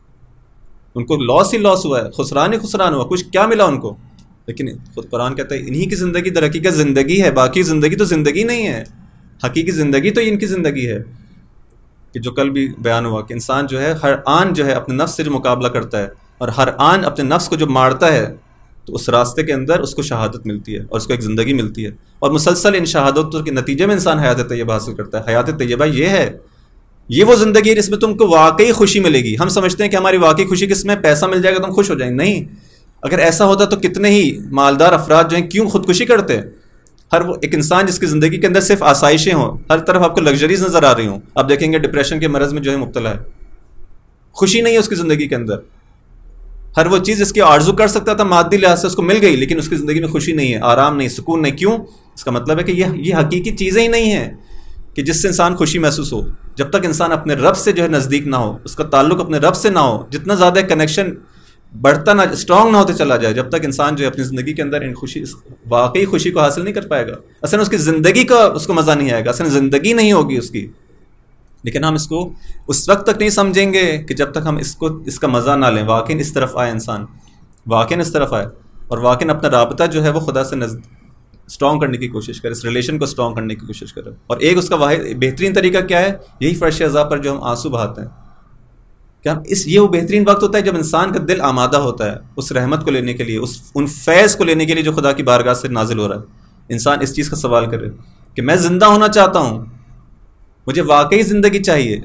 ان کو لاس ہی لاس ہوا ہے، خسران ہی خسران ہوا، کچھ کیا ملا ان کو. لیکن خود قرآن کہتا ہے انہی کی زندگی در حقیقت زندگی ہے، باقی زندگی تو زندگی نہیں ہے. حقیقی زندگی تو ان کی زندگی ہے کہ جو کل بھی بیان ہوا کہ انسان جو ہے ہر آن جو ہے اپنے نفس سے جو مقابلہ کرتا ہے اور ہر آن اپنے نفس کو جو مارتا ہے تو اس راستے کے اندر اس کو شہادت ملتی ہے اور اس کو ایک زندگی ملتی ہے. اور مسلسل ان شہادتوں کے نتیجے میں انسان حیات طیبہ حاصل کرتا ہے. حیات طیبہ یہ ہے، یہ وہ زندگی ہے جس میں تم کو واقعی خوشی ملے گی. ہم سمجھتے ہیں کہ ہماری واقعی خوشی کس میں، پیسہ مل جائے گا تو ہم خوش ہو جائیں. نہیں، اگر ایسا ہوتا تو کتنے ہی مالدار افراد جو ہیں کیوں خودکشی کرتے. ہر وہ ایک انسان جس کی زندگی کے اندر صرف آسائشیں ہوں، ہر طرف آپ کو لگژریز نظر آ رہی ہوں، آپ دیکھیں گے ڈپریشن کے مرض میں جو ہے مبتلا ہے، خوشی نہیں ہے اس کی زندگی کے اندر. ہر وہ چیز اس کی آرزو کر سکتا تھا مادی لحاظ سے اس کو مل گئی، لیکن اس کی زندگی میں خوشی نہیں ہے، آرام نہیں، سکون نہیں. کیوں؟ اس کا مطلب ہے کہ یہ یہ حقیقی چیزیں ہی نہیں ہیں کہ جس سے انسان خوشی محسوس ہو. جب تک انسان اپنے رب سے جو ہے نزدیک نہ ہو، اس کا تعلق اپنے رب سے نہ ہو، جتنا زیادہ کنیکشن بڑھتا نہ اسٹرانگ نہ ہوتے چلا جائے، جب تک انسان جو ہے اپنی زندگی کے اندر ان خوشی واقعی خوشی کو حاصل نہیں کر پائے گا. اصل اس کی زندگی کا اس کو مزہ نہیں آئے گا، اصل زندگی نہیں ہوگی اس کی. لیکن ہم اس کو اس وقت تک نہیں سمجھیں گے کہ جب تک ہم اس کو اس کا مزہ نہ لیں، واقعی اس طرف آئے انسان، واقعی اس طرف آئے اور واقعی اپنا رابطہ جو ہے وہ خدا سے نزد اسٹرانگ کرنے کی کوشش کرے، اس ریلیشن کو اسٹرانگ کرنے کی کوشش کرے. اور ایک اس کا واحد بہترین طریقہ کیا ہے؟ یہی فرش عذاب پر جو ہم آنسو بہاتے ہیں. کہ ہم اس یہ وہ بہترین وقت ہوتا ہے جب انسان کا دل آمادہ ہوتا ہے اس رحمت کو لینے کے لیے، اس ان فیض کو لینے کے لیے جو خدا کی بارگاہ سے نازل ہو رہا ہے. انسان اس چیز کا سوال کرے کہ میں زندہ ہونا چاہتا ہوں، مجھے واقعی زندگی چاہیے،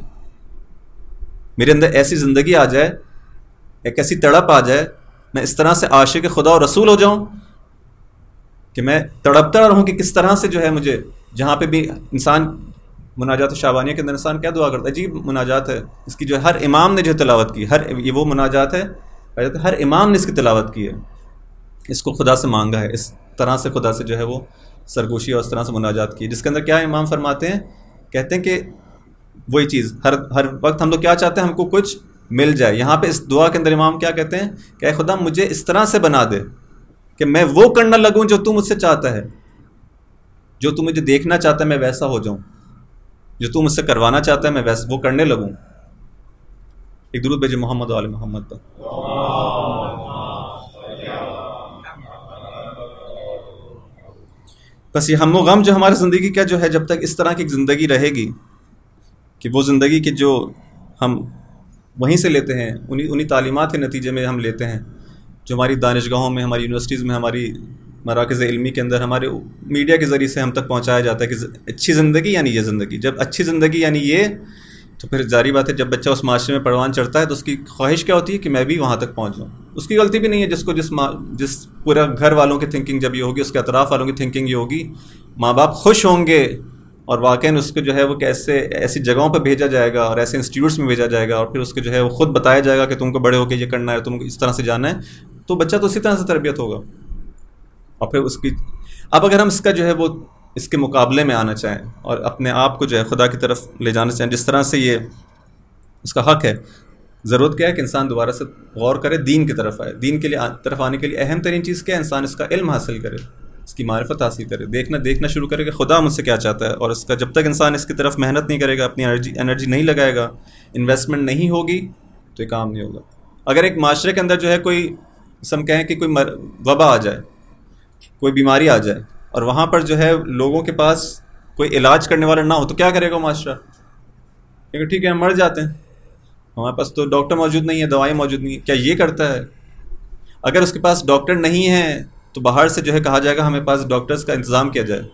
میرے اندر ایسی زندگی آ جائے، ایک ایسی تڑپ آ جائے، میں اس طرح سے عاشق خدا اور رسول ہو جاؤں کہ میں تڑپتا رہوں کہ کس طرح سے جو ہے مجھے جہاں پہ بھی انسان مناجات شعبانیہ کے اندر انسان کیا دعا کرتا ہے، عجیب مناجات ہے اس کی جو ہر امام نے جو تلاوت کی، ہر یہ وہ مناجات ہے ہر امام نے اس کی تلاوت کی ہے، اس کو خدا سے مانگا ہے، اس طرح سے خدا سے جو ہے وہ سرگوشی اور اس طرح سے مناجات کی، جس کے اندر کیا امام فرماتے ہیں، کہتے ہیں کہ وہی چیز ہر ہر وقت ہم لوگ کیا چاہتے ہیں، ہم کو کچھ مل جائے. یہاں پہ اس دعا کے اندر امام کیا کہتے ہیں کہ اے خدا مجھے اس طرح سے بنا دے کہ میں وہ کرنا لگوں جو تو مجھ سے چاہتا ہے، جو تو مجھے دیکھنا چاہتا ہے میں ویسا ہو جاؤں، جو تو مجھ سے کروانا چاہتا ہے میں ویسا وہ کرنے لگوں. ایک درود بھیجے محمد و آل محمد پر. بس یہ ہم و غم جو ہماری زندگی کا جو ہے جب تک اس طرح کی زندگی رہے گی کہ وہ زندگی کی جو ہم وہیں سے لیتے ہیں، انہی انہی تعلیمات کے نتیجے میں ہم لیتے ہیں جو ہماری دانشگاہوں میں، ہماری یونیورسٹیز میں، ہماری مراکز علمی کے اندر، ہمارے میڈیا کے ذریعے سے ہم تک پہنچایا جاتا ہے کہ اچھی زندگی یعنی یہ زندگی. جب اچھی زندگی یعنی یہ، تو پھر جاری بات ہے جب بچہ اس معاشرے میں پروان چڑھتا ہے تو اس کی خواہش کیا ہوتی ہے کہ میں بھی وہاں تک پہنچ جاؤں. اس کی غلطی بھی نہیں ہے، جس کو جس جس پورا گھر والوں کی تھنکنگ جب یہ ہوگی، اس کے اطراف والوں کی تھنکنگ یہ ہوگی، ماں باپ خوش ہوں گے اور واقعاً اس کو جو ہے وہ کیسے ایسی جگہوں پہ بھیجا جائے گا اور ایسے انسٹیٹیوٹس میں بھیجا جائے گا اور پھر اس کو جو ہے وہ خود بتایا جائے گا کہ تم کو بڑے ہو کے یہ کرنا ہے، تم کو اس طرح سے جانا ہے، تو بچہ تو اسی طرح سے تربیت ہوگا. اور پھر اس کی اب اگر ہم اس کا جو ہے وہ اس کے مقابلے میں آنا چاہیں اور اپنے آپ کو جو ہے خدا کی طرف لے جانا چاہیں جس طرح سے یہ اس کا حق ہے، ضرورت کیا ہے کہ انسان دوبارہ سے غور کرے، دین کی طرف آئے. دین کے لیے طرف آنے کے لیے اہم ترین چیز کیا ہے؟ انسان اس کا علم حاصل کرے، اس کی معرفت حاصل کرے، دیکھنا دیکھنا شروع کرے کہ خدا مجھ سے کیا چاہتا ہے. اور اس کا جب تک انسان اس کی طرف محنت نہیں کرے گا، اپنی انرجی انرجی نہیں لگائے گا، انویسٹمنٹ نہیں ہوگی تو یہ کام نہیں ہوگا. اگر ایک معاشرے کے اندر جو ہے کوئی ہم کہیں کہ کوئی وبا آ جائے، کوئی بیماری آ جائے اور وہاں پر جو ہے لوگوں کے پاس کوئی علاج کرنے والا نہ ہو تو کیا کرے گا معاشرہ؟ کیونکہ ٹھیک ہے ہم مر جاتے ہیں، ہمارے پاس تو ڈاکٹر موجود نہیں ہے، دوائیں موجود نہیں ہیں. کیا یہ کرتا ہے؟ اگر اس کے پاس ڈاکٹر نہیں ہے تو باہر سے جو ہے کہا جائے گا ہمیں پاس ڈاکٹرز کا انتظام کیا جائے.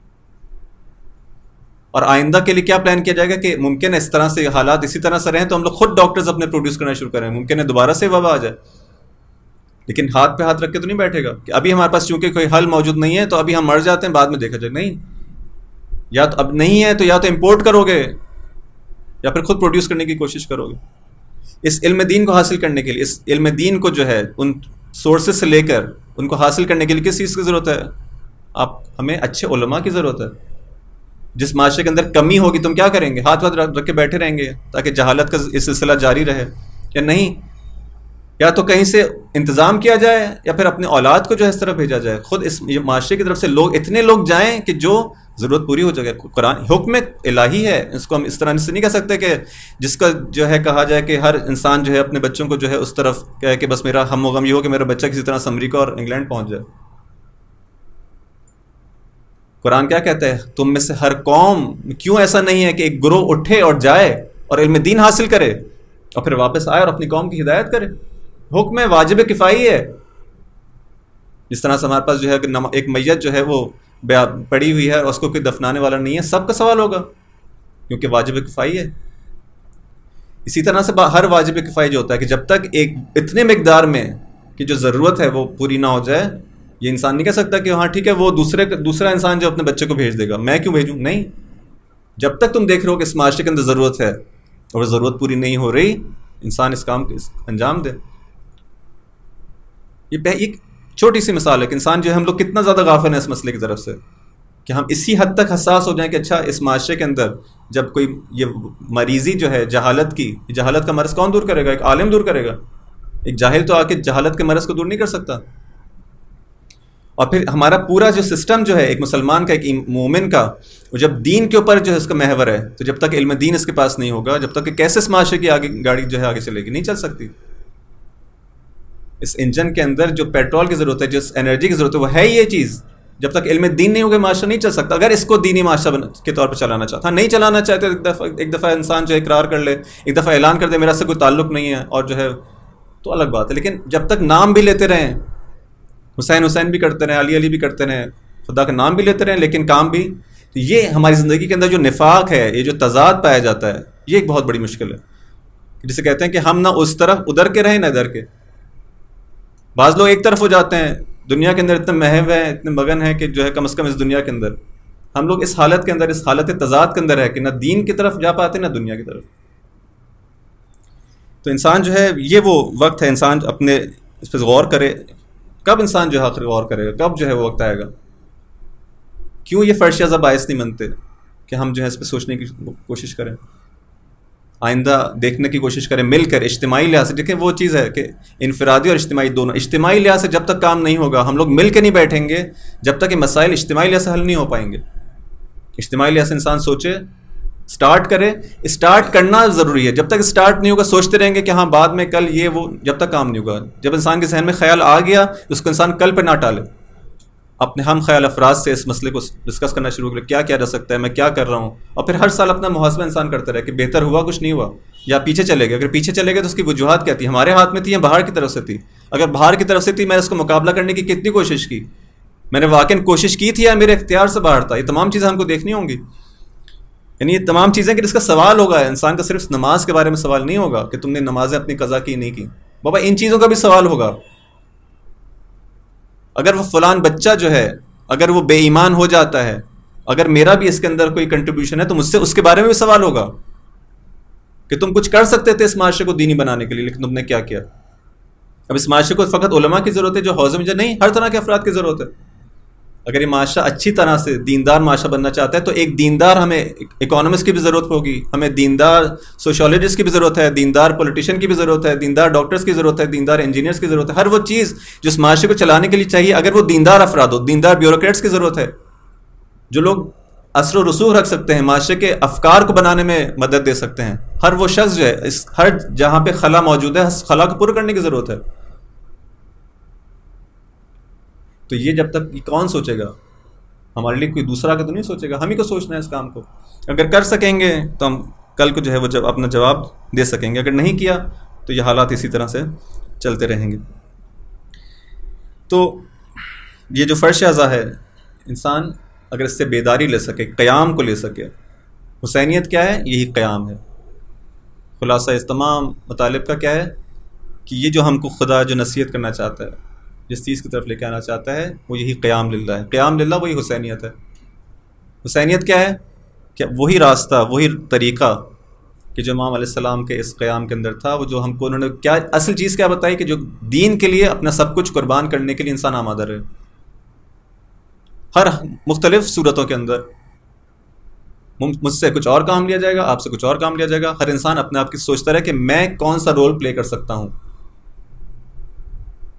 اور آئندہ کے لیے کیا پلان کیا جائے گا کہ ممکن ہے اس طرح سے حالات اسی طرح سے رہیں تو ہم لوگ خود ڈاکٹرز اپنے پروڈیوس کرنا شروع کریں، ممکن ہے دوبارہ سے وبا آ جائے. لیکن ہاتھ پہ ہاتھ رکھ کے تو نہیں بیٹھے گا کہ ابھی ہمارے پاس چونکہ کوئی حل موجود نہیں ہے تو ابھی ہم مر جاتے ہیں، بعد میں دیکھا جائے. نہیں، یا تو اب نہیں ہے تو یا تو امپورٹ کرو گے یا پھر خود پروڈیوس کرنے کی کوشش کرو گے. اس علم دین کو حاصل کرنے کے لیے، اس علم دین کو جو ہے ان سورسز سے لے کر ان کو حاصل کرنے کے لیے کس چیز کی ضرورت ہے؟ آپ ہمیں اچھے علماء کی ضرورت ہے. جس معاشرے کے اندر کمی ہوگی تم کیا کریں گے؟ ہاتھ ہاتھ رکھ کے بیٹھے رہیں گے تاکہ جہالت کا یہ سلسلہ جاری رہے؟ یا نہیں، یا تو کہیں سے انتظام کیا جائے یا پھر اپنے اولاد کو جو ہے اس طرف بھیجا جائے. خود اس معاشرے کی طرف سے لوگ اتنے لوگ جائیں کہ جو ضرورت پوری ہو جائے. قرآن حکم الہی ہے, اس کو ہم اس طرح سے نہیں کہہ سکتے کہ جس کا جو ہے کہا جائے کہ ہر انسان جو ہے اپنے بچوں کو جو ہے اس طرف کہے کہ بس میرا ہم و غم یہ ہو کہ میرا بچہ کسی طرح سے امریکہ اور انگلینڈ پہنچ جائے. قرآن کیا کہتا ہے, تم میں سے ہر قوم کیوں ایسا نہیں ہے کہ ایک گروہ اٹھے اور جائے اور علم دین حاصل کرے اور پھر واپس آئے اور اپنی قوم کی ہدایت کرے. حکم ہے, واجب کفائی ہے. جس طرح سے ہمارے پاس جو ہے ایک میت جو ہے وہ پڑی ہوئی ہے اور اس کو کوئی دفنانے والا نہیں ہے, سب کا سوال ہوگا کیونکہ واجب کفائی ہے. اسی طرح سے ہر واجب کفائی جو ہوتا ہے کہ جب تک ایک اتنے مقدار میں کہ جو ضرورت ہے وہ پوری نہ ہو جائے, یہ انسان نہیں کہہ سکتا کہ ہاں ٹھیک ہے وہ دوسرے دوسرا انسان جو اپنے بچے کو بھیج دے گا, میں کیوں بھیجوں. نہیں, جب تک تم دیکھ رہے ہو کہ اس معاشرے کے اندر ضرورت ہے اور ضرورت پوری نہیں ہو رہی, انسان اس کام کو انجام دے. یہ ایک چھوٹی سی مثال ہے کہ انسان جو ہے ہم لوگ کتنا زیادہ غافل ہیں اس مسئلے کی طرف سے کہ ہم اسی حد تک حساس ہو جائیں کہ اچھا اس معاشرے کے اندر جب کوئی یہ مریضی جو ہے جہالت کی, جہالت کا مرض کون دور کرے گا؟ ایک عالم دور کرے گا. ایک جاہل تو آ کے جہالت کے مرض کو دور نہیں کر سکتا. اور پھر ہمارا پورا جو سسٹم جو ہے ایک مسلمان کا, ایک مومن کا, وہ جب دین کے اوپر جو ہے اس کا محور ہے, تو جب تک علم دین اس کے پاس نہیں ہوگا, جب تک کہ کیسے اس معاشرے کی آگے گاڑی جو ہے آگے چلے گی, نہیں چل سکتی. اس انجن کے اندر جو پیٹرول کی ضرورت ہے, جس انرجی کی ضرورت ہے, وہ ہے یہ چیز. جب تک علم دین نہیں ہوگا معاشرہ نہیں چل سکتا. اگر اس کو دینی معاشرہ کے طور پر چلانا چاہتا, ہاں نہیں چلانا چاہتے, ایک دفعہ ایک دفعہ انسان جو ہے اقرار کر لے, ایک دفعہ اعلان کر دے میرا سے کوئی تعلق نہیں ہے اور جو ہے تو الگ بات ہے. لیکن جب تک نام بھی لیتے رہیں, حسین حسین بھی کرتے رہیں, علی علی بھی کرتے رہیں, خدا کا نام بھی لیتے رہیں لیکن کام بھی, تو یہ ہماری زندگی کے اندر جو نفاق ہے, یہ جو تضاد پایا جاتا ہے, یہ ایک بہت بڑی مشکل ہے. جسے کہتے ہیں کہ ہم نہ اس طرف ادھر کے رہیں نہ ادھر کے. بعض لوگ ایک طرف ہو جاتے ہیں, دنیا کے اندر اتنے محو ہیں, اتنے مگن ہیں کہ جو ہے کم از کم اس دنیا کے اندر. ہم لوگ اس حالت کے اندر, اس حالت تضاد کے اندر ہے کہ نہ دین کی طرف جا پاتے نہ دنیا کی طرف. تو انسان جو ہے یہ وہ وقت ہے, انسان اپنے اس پہ غور کرے. کب انسان جو ہے آخر غور کرے گا, کب جو ہے وہ وقت آئے گا؟ کیوں یہ فرش ازا باعث نہیں بنتے کہ ہم جو ہے اس پہ سوچنے کی کوشش کریں, آئندہ دیکھنے کی کوشش کریں, مل کر اجتماعی لحاظ سے. دیکھیں وہ چیز ہے کہ انفرادی اور اجتماعی دونوں, اجتماعی لحاظ سے جب تک کام نہیں ہوگا, ہم لوگ مل کے نہیں بیٹھیں گے جب تک کہ مسائل اجتماعی لحاظ سے حل نہیں ہو پائیں گے. اجتماعی لحاظ سے انسان سوچے, اسٹارٹ کرے. اسٹارٹ کرنا ضروری ہے. جب تک اسٹارٹ نہیں ہوگا سوچتے رہیں گے کہ ہاں بعد میں کل یہ وہ, جب تک کام نہیں ہوگا. جب انسان کے ذہن میں خیال آ گیا اس کو انسان کل پہ نہ ٹالے, اپنے ہم خیال افراد سے اس مسئلے کو ڈسکس کرنا شروع کرے, کیا کیا جا سکتا ہے, میں کیا کر رہا ہوں. اور پھر ہر سال اپنا محاسبہ انسان کرتا رہے کہ بہتر ہوا کچھ نہیں ہوا یا پیچھے چلے گئے. اگر پیچھے چلے گئے تو اس کی وجوہات کیا تھی, ہمارے ہاتھ میں تھی یا باہر کی طرف سے تھی. اگر باہر کی طرف سے تھی, میں نے اس کو مقابلہ کرنے کی کتنی کوشش کی, میں نے واقعی کوشش کی تھی یا میرے اختیار سے باہر تھا. یہ تمام چیزیں ہم کو دیکھنی ہوں گی. یعنی یہ تمام چیزیں کہ جس کا سوال ہوگا, انسان کا صرف نماز کے بارے میں سوال نہیں ہوگا کہ تم نے نمازیں اپنی قضا کی نہیں کی. بابا ان چیزوں کا بھی سوال ہوگا. اگر وہ فلان بچہ جو ہے اگر وہ بے ایمان ہو جاتا ہے, اگر میرا بھی اس کے اندر کوئی کنٹریبیوشن ہے تو مجھ سے اس کے بارے میں بھی سوال ہوگا کہ تم کچھ کر سکتے تھے اس معاشرے کو دینی بنانے کے لیے, لیکن تم نے کیا کیا. اب اس معاشرے کو فقط علماء کی ضرورت ہے جو حوض میں نہیں, ہر طرح کے افراد کی ضرورت ہے. اگر یہ معاشرہ اچھی طرح سے دیندار معاشرہ بننا چاہتا ہے تو ایک دیندار ہمیں اکانومسٹ کی بھی ضرورت ہوگی, ہمیں دیندار سوشولوجسٹ کی بھی ضرورت ہے, دیندار پولیٹیشین کی بھی ضرورت ہے, دیندار ڈاکٹرز کی ضرورت ہے, دیندار انجینئرز کی ضرورت ہے. ہر وہ چیز جو اس معاشرے کو چلانے کے لیے چاہیے, اگر وہ دیندار افراد ہو, دیندار بیوروکریٹس کی ضرورت ہے جو لوگ اثر و رسوخ رکھ سکتے ہیں, معاشرے کے افکار کو بنانے میں مدد دے سکتے ہیں. ہر وہ شخص جو ہے اس ہر جہاں پہ خلا موجود ہے, خلا کو پورا کرنے کی ضرورت ہے. تو یہ جب تک یہ کون سوچے گا, ہمارے لیے کوئی دوسرا کا تو نہیں سوچے گا, ہم ہی کو سوچنا ہے اس کام کو. اگر کر سکیں گے تو ہم کل کو جو ہے وہ جب اپنا جواب دے سکیں گے, اگر نہیں کیا تو یہ حالات اسی طرح سے چلتے رہیں گے. تو یہ جو فرش اعضاء ہے, انسان اگر اس سے بیداری لے سکے, قیام کو لے سکے. حسینیت کیا ہے؟ یہی قیام ہے. خلاصہ اس تمام مطالب کا کیا ہے کہ یہ جو ہم کو خدا جو نصیحت کرنا چاہتا ہے, جس چیز کی طرف لے کے آنا چاہتا ہے, وہ یہی قیام للہ ہے. قیام للہ وہی حسینیت ہے. حسینیت کیا ہے؟ کہ وہی راستہ, وہی طریقہ کہ جو امام علیہ السلام کے اس قیام کے اندر تھا, وہ جو ہم کو انہوں نے کیا اصل چیز کیا بتائی کہ جو دین کے لیے اپنا سب کچھ قربان کرنے کے لیے انسان آمادہ رہے. ہر مختلف صورتوں کے اندر مجھ سے کچھ اور کام لیا جائے گا, آپ سے کچھ اور کام لیا جائے گا. ہر انسان اپنے آپ کی سوچتا رہے کہ میں کون سا رول پلے کر سکتا ہوں.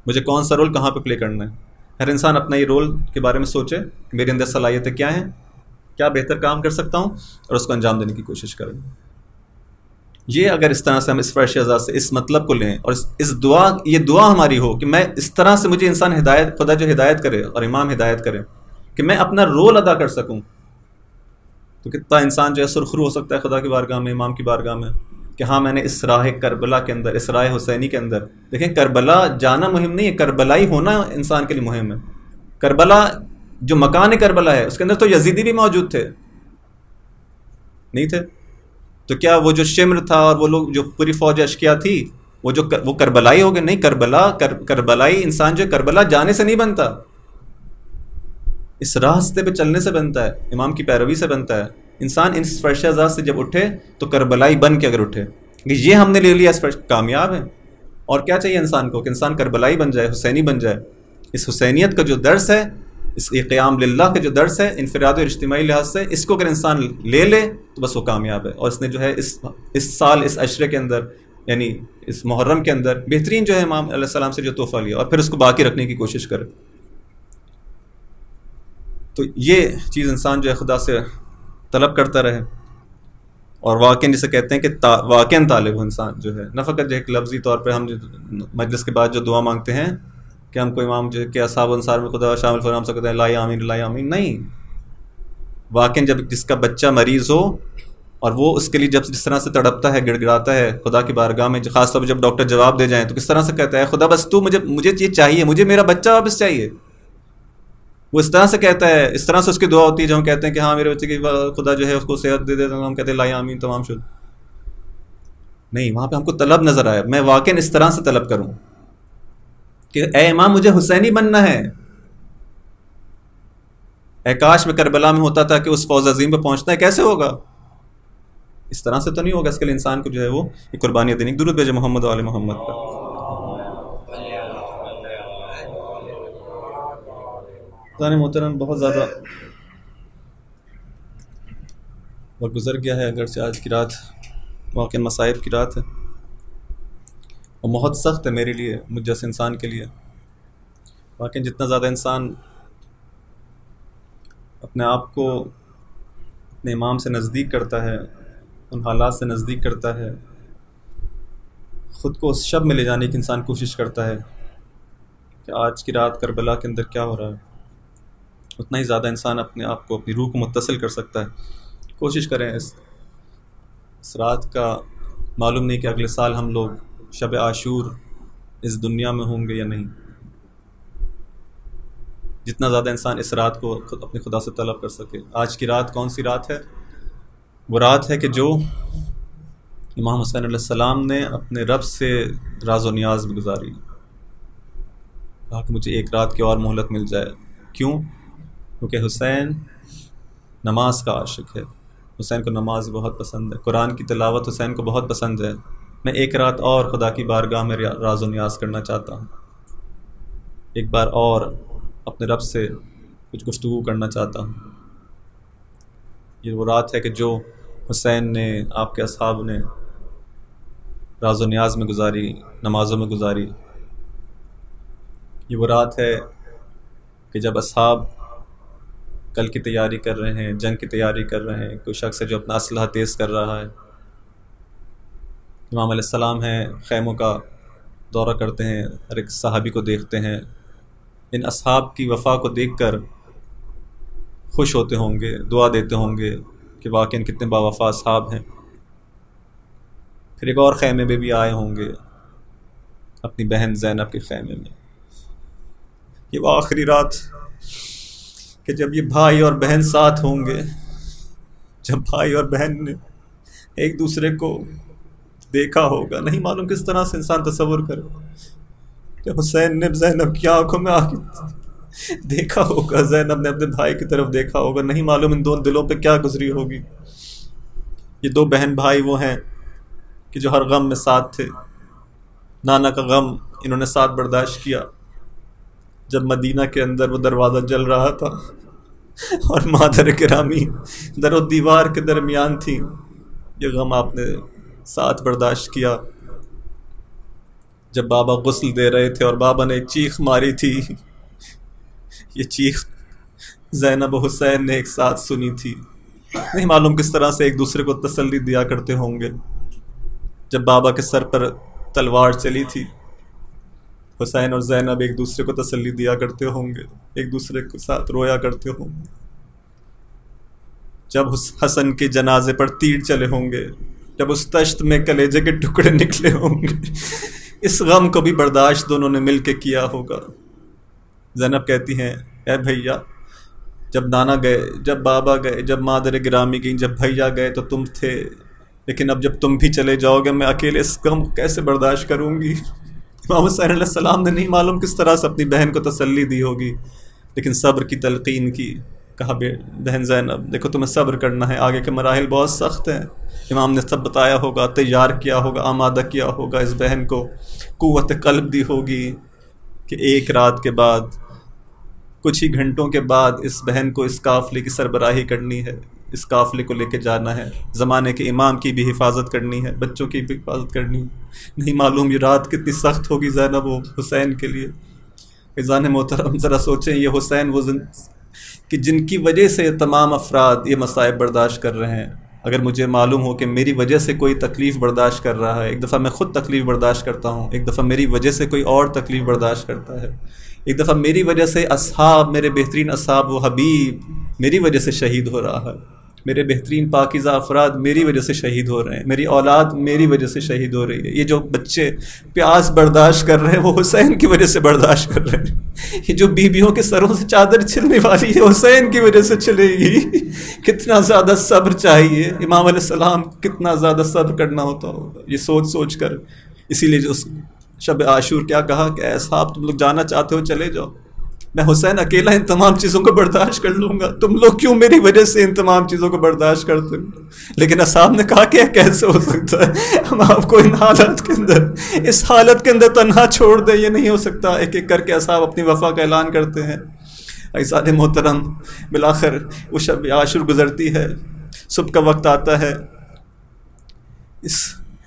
مجھے کون سا رول کہاں پہ پلے کرنا ہے. ہر انسان اپنا یہ رول کے بارے میں سوچے کہ میرے اندر صلاحیتیں کیا ہیں, کیا بہتر کام کر سکتا ہوں, اور اس کو انجام دینے کی کوشش کریں. یہ اگر اس طرح سے ہم اس فرش اعزاز سے اس مطلب کو لیں اور اس, اس دعا یہ دعا ہماری ہو کہ میں اس طرح سے مجھے انسان ہدایت خدا جو ہدایت کرے اور امام ہدایت کرے کہ میں اپنا رول ادا کر سکوں, تو کتنا انسان جو ہے سرخرو ہو سکتا ہے خدا کی بارگاہ میں, امام کی بارگاہ میں, کہ ہاں میں نے اس راہ کربلا کے اندر, اس راہ حسینی کے اندر. دیکھیں کربلا جانا مہم نہیں ہے, کربلائی ہونا انسان کے لیے مہم ہے. کربلا جو مکان کربلا ہے اس کے اندر تو یزیدی بھی موجود تھے, نہیں تھے؟ تو کیا وہ جو شمر تھا اور وہ لوگ جو پوری فوج اشکیا تھی وہ جو وہ کربلائی ہو گئے؟ نہیں, کربلا کر, کربلائی انسان جو کربلا جانے سے نہیں بنتا, اس راستے پہ چلنے سے بنتا ہے, امام کی پیروی سے بنتا ہے. انسان اس فرش اعزاز سے جب اٹھے تو کربلائی بن کے اگر اٹھے کہ یہ ہم نے لے لیا اس فرش, کامیاب ہے. اور کیا چاہیے انسان کو کہ انسان کربلائی بن جائے, حسینی بن جائے. اس حسینیت کا جو درس ہے, اس قیام للہ کا جو درس ہے انفراد اور اجتماعی لحاظ سے, اس کو اگر انسان لے لے تو بس وہ کامیاب ہے. اور اس نے جو ہے اس اس سال اس عشرے کے اندر یعنی اس محرم کے اندر بہترین جو ہے امام علیہ السلام سے جو تحفہ لیا اور پھر اس کو باقی رکھنے کی کوشش کرے. تو یہ چیز انسان جو ہے خدا سے طلب کرتا رہے, اور واقعاً جسے کہتے ہیں کہ تا واقعاً طالب ہو انسان جو ہے, نہ فقط جو ایک لفظی طور پہ ہم جو مجلس کے بعد جو دعا مانگتے ہیں کہ ہم کو امام جو کہ اصحاب انصار میں خدا شامل فرام سکتے ہیں, لا آمین لا آمین, نہیں. واقعاً جب جس کا بچہ مریض ہو اور وہ اس کے لیے جب جس طرح سے تڑپتا ہے, گڑ گڑاتا ہے خدا کی بارگاہ میں, خاص طور پہ جب ڈاکٹر جواب دے جائیں تو کس طرح سے کہتا ہے خدا بس تو مجھے مجھے یہ چاہیے, مجھے میرا بچہ واپس چاہیے. وہ اس طرح سے کہتا ہے, اس طرح سے اس کی دعا ہوتی ہے جو ہم کہتے ہیں کہ ہاں میرے بچے کی خدا جو ہے اس کو صحت دے دے, تو ہم کہتے ہیں لا آمین تمام شد. نہیں, وہاں پہ ہم کو طلب نظر آیا, میں واقعاً اس طرح سے طلب کروں کہ اے امام مجھے حسینی بننا ہے. اے کاش میں کربلا میں ہوتا تھا کہ اس فوز عظیم پہ پہنچنا ہے, کیسے ہوگا؟ اس طرح سے تو نہیں ہوگا. اس کے لیے انسان کو جو ہے وہ ایک قربانی دینی. درود بھیجے محمد و آل محمد پر. محترم بہت زیادہ وقت گزر گیا ہے, اگرچہ آج کی رات واقع مصائب کی رات ہے اور بہت سخت ہے میرے لیے, مجھ جیسے انسان کے لیے. واقعی جتنا زیادہ انسان اپنے آپ کو اپنے امام سے نزدیک کرتا ہے, ان حالات سے نزدیک کرتا ہے, خود کو اس شب میں لے جانے کی انسان کوشش کرتا ہے کہ آج کی رات کربلا کے اندر کیا ہو رہا ہے, اتنا ہی زیادہ انسان اپنے آپ کو, اپنی روح کو متصل کر سکتا ہے. کوشش کریں اس اس رات کا معلوم نہیں کہ اگلے سال ہم لوگ شب عاشور اس دنیا میں ہوں گے یا نہیں. جتنا زیادہ انسان اس رات کو خود اپنے خدا سے طلب کر سکے. آج کی رات کون سی رات ہے؟ وہ رات ہے کہ جو امام حسین علیہ السلام نے اپنے رب سے راز و نیاز میں گزاری. کہا کہ مجھے ایک رات کی اور مہلت مل جائے. کیوں؟ کیونکہ حسین نماز کا عاشق ہے, حسین کو نماز بہت پسند ہے, قرآن کی تلاوت حسین کو بہت پسند ہے. میں ایک رات اور خدا کی بارگاہ میں راز و نیاز کرنا چاہتا ہوں, ایک بار اور اپنے رب سے کچھ گفتگو کرنا چاہتا ہوں. یہ وہ رات ہے کہ جو حسین نے, آپ کے اصحاب نے راز و نیاز میں گزاری, نمازوں میں گزاری. یہ وہ رات ہے کہ جب اصحاب کل کی تیاری کر رہے ہیں, جنگ کی تیاری کر رہے ہیں, کوئی شخص ہے جو اپنا اسلحہ تیز کر رہا ہے, امام علیہ السلام ہیں خیموں کا دورہ کرتے ہیں, ہر ایک صحابی کو دیکھتے ہیں. ان اصحاب کی وفا کو دیکھ کر خوش ہوتے ہوں گے, دعا دیتے ہوں گے کہ واقعاً کتنے با وفا اصحاب ہیں. پھر ایک اور خیمے میں بھی آئے ہوں گے, اپنی بہن زینب کے خیمے میں. یہ وہ آخری رات کہ جب یہ بھائی اور بہن ساتھ ہوں گے, جب بھائی اور بہن نے ایک دوسرے کو دیکھا ہوگا. نہیں معلوم کس طرح سے انسان تصور کرے کہ حسین نے زینب کی آنکھوں میں آ کے دیکھا ہوگا, زینب نے اپنے بھائی کی طرف دیکھا ہوگا. نہیں معلوم ان دونوں دلوں پہ کیا گزری ہوگی. یہ دو بہن بھائی وہ ہیں کہ جو ہر غم میں ساتھ تھے. نانا کا غم انہوں نے ساتھ برداشت کیا جب مدینہ کے اندر وہ دروازہ جل رہا تھا اور مادر گرامی در و دیوار کے درمیان تھی. یہ غم آپ نے ساتھ برداشت کیا. جب بابا غسل دے رہے تھے اور بابا نے چیخ ماری تھی، یہ چیخ زینب و حسین نے ایک ساتھ سنی تھی. نہیں معلوم کس طرح سے ایک دوسرے کو تسلی دیا کرتے ہوں گے. جب بابا کے سر پر تلوار چلی تھی، حسین اور زینب ایک دوسرے کو تسلی دیا کرتے ہوں گے، ایک دوسرے کے ساتھ رویا کرتے ہوں گے. جب حسن کے جنازے پر تیر چلے ہوں گے، جب اس تشت میں کلیجے کے ٹکڑے نکلے ہوں گے، اس غم کو بھی برداشت دونوں نے مل کے کیا ہوگا. زینب کہتی ہیں اے بھیا، جب نانا گئے، جب بابا گئے، جب مادر گرامی گئیں، جب بھیا گئے تو تم تھے، لیکن اب جب تم بھی چلے جاؤ گے میں اکیلے اس غم کو کیسے برداشت کروں گی. امام حسین علیہ السلام نے نہیں معلوم کس طرح سے اپنی بہن کو تسلی دی ہوگی، لیکن صبر کی تلقین کی. کہا بہن زینب دیکھو تمہیں صبر کرنا ہے، آگے کے مراحل بہت سخت ہیں. امام نے سب بتایا ہوگا، تیار کیا ہوگا، آمادہ کیا ہوگا، اس بہن کو قوت قلب دی ہوگی کہ ایک رات کے بعد، کچھ ہی گھنٹوں کے بعد اس بہن کو اس قافلے کی سربراہی کرنی ہے، اس قافلے کو لے کے جانا ہے، زمانے کے امام کی بھی حفاظت کرنی ہے، بچوں کی بھی حفاظت کرنی ہے. نہیں معلوم یہ رات کتنی سخت ہوگی زینب و حسین کے لیے. فیضان محترم ذرا سوچیں، یہ حسین وہ کہ جن کی وجہ سے تمام افراد یہ مصائب برداشت کر رہے ہیں. اگر مجھے معلوم ہو کہ میری وجہ سے کوئی تکلیف برداشت کر رہا ہے، ایک دفعہ میں خود تکلیف برداشت کرتا ہوں، ایک دفعہ میری وجہ سے کوئی اور تکلیف برداشت کرتا ہے، ایک دفعہ میری وجہ سے اصحاب، میرے بہترین اصحاب و حبیب میری وجہ سے شہید ہو رہا ہے، میرے بہترین پاکیزہ افراد میری وجہ سے شہید ہو رہے ہیں، میری اولاد میری وجہ سے شہید ہو رہی ہے. یہ جو بچے پیاس برداشت کر رہے ہیں وہ حسین کی وجہ سے برداشت کر رہے ہیں. یہ جو بیویوں کے سروں سے چادر چھلنے والی ہے حسین کی وجہ سے چھلے گی. کتنا زیادہ صبر چاہیے امام علیہ السلام، کتنا زیادہ صبر کرنا ہوتا ہوگا یہ سوچ سوچ کر. اسی لیے جو شب عاشور کیا کہا کہ اے صاحب تم لوگ جانا چاہتے ہو چلے جاؤ، میں حسین اکیلا ان تمام چیزوں کو برداشت کر لوں گا، تم لوگ کیوں میری وجہ سے ان تمام چیزوں کو برداشت کرتے ہو. لیکن اصحاب نے کہا کہ کیسے ہو سکتا ہے، ہم آپ کو ان حالات کے اندر، اس حالت کے اندر تنہا چھوڑ دیں، یہ نہیں ہو سکتا. ایک ایک کر کے اصحاب اپنی وفا کا اعلان کرتے ہیں. عزیزان محترم بالآخر وہ شب عاشور گزرتی ہے، صبح کا وقت آتا ہے. اس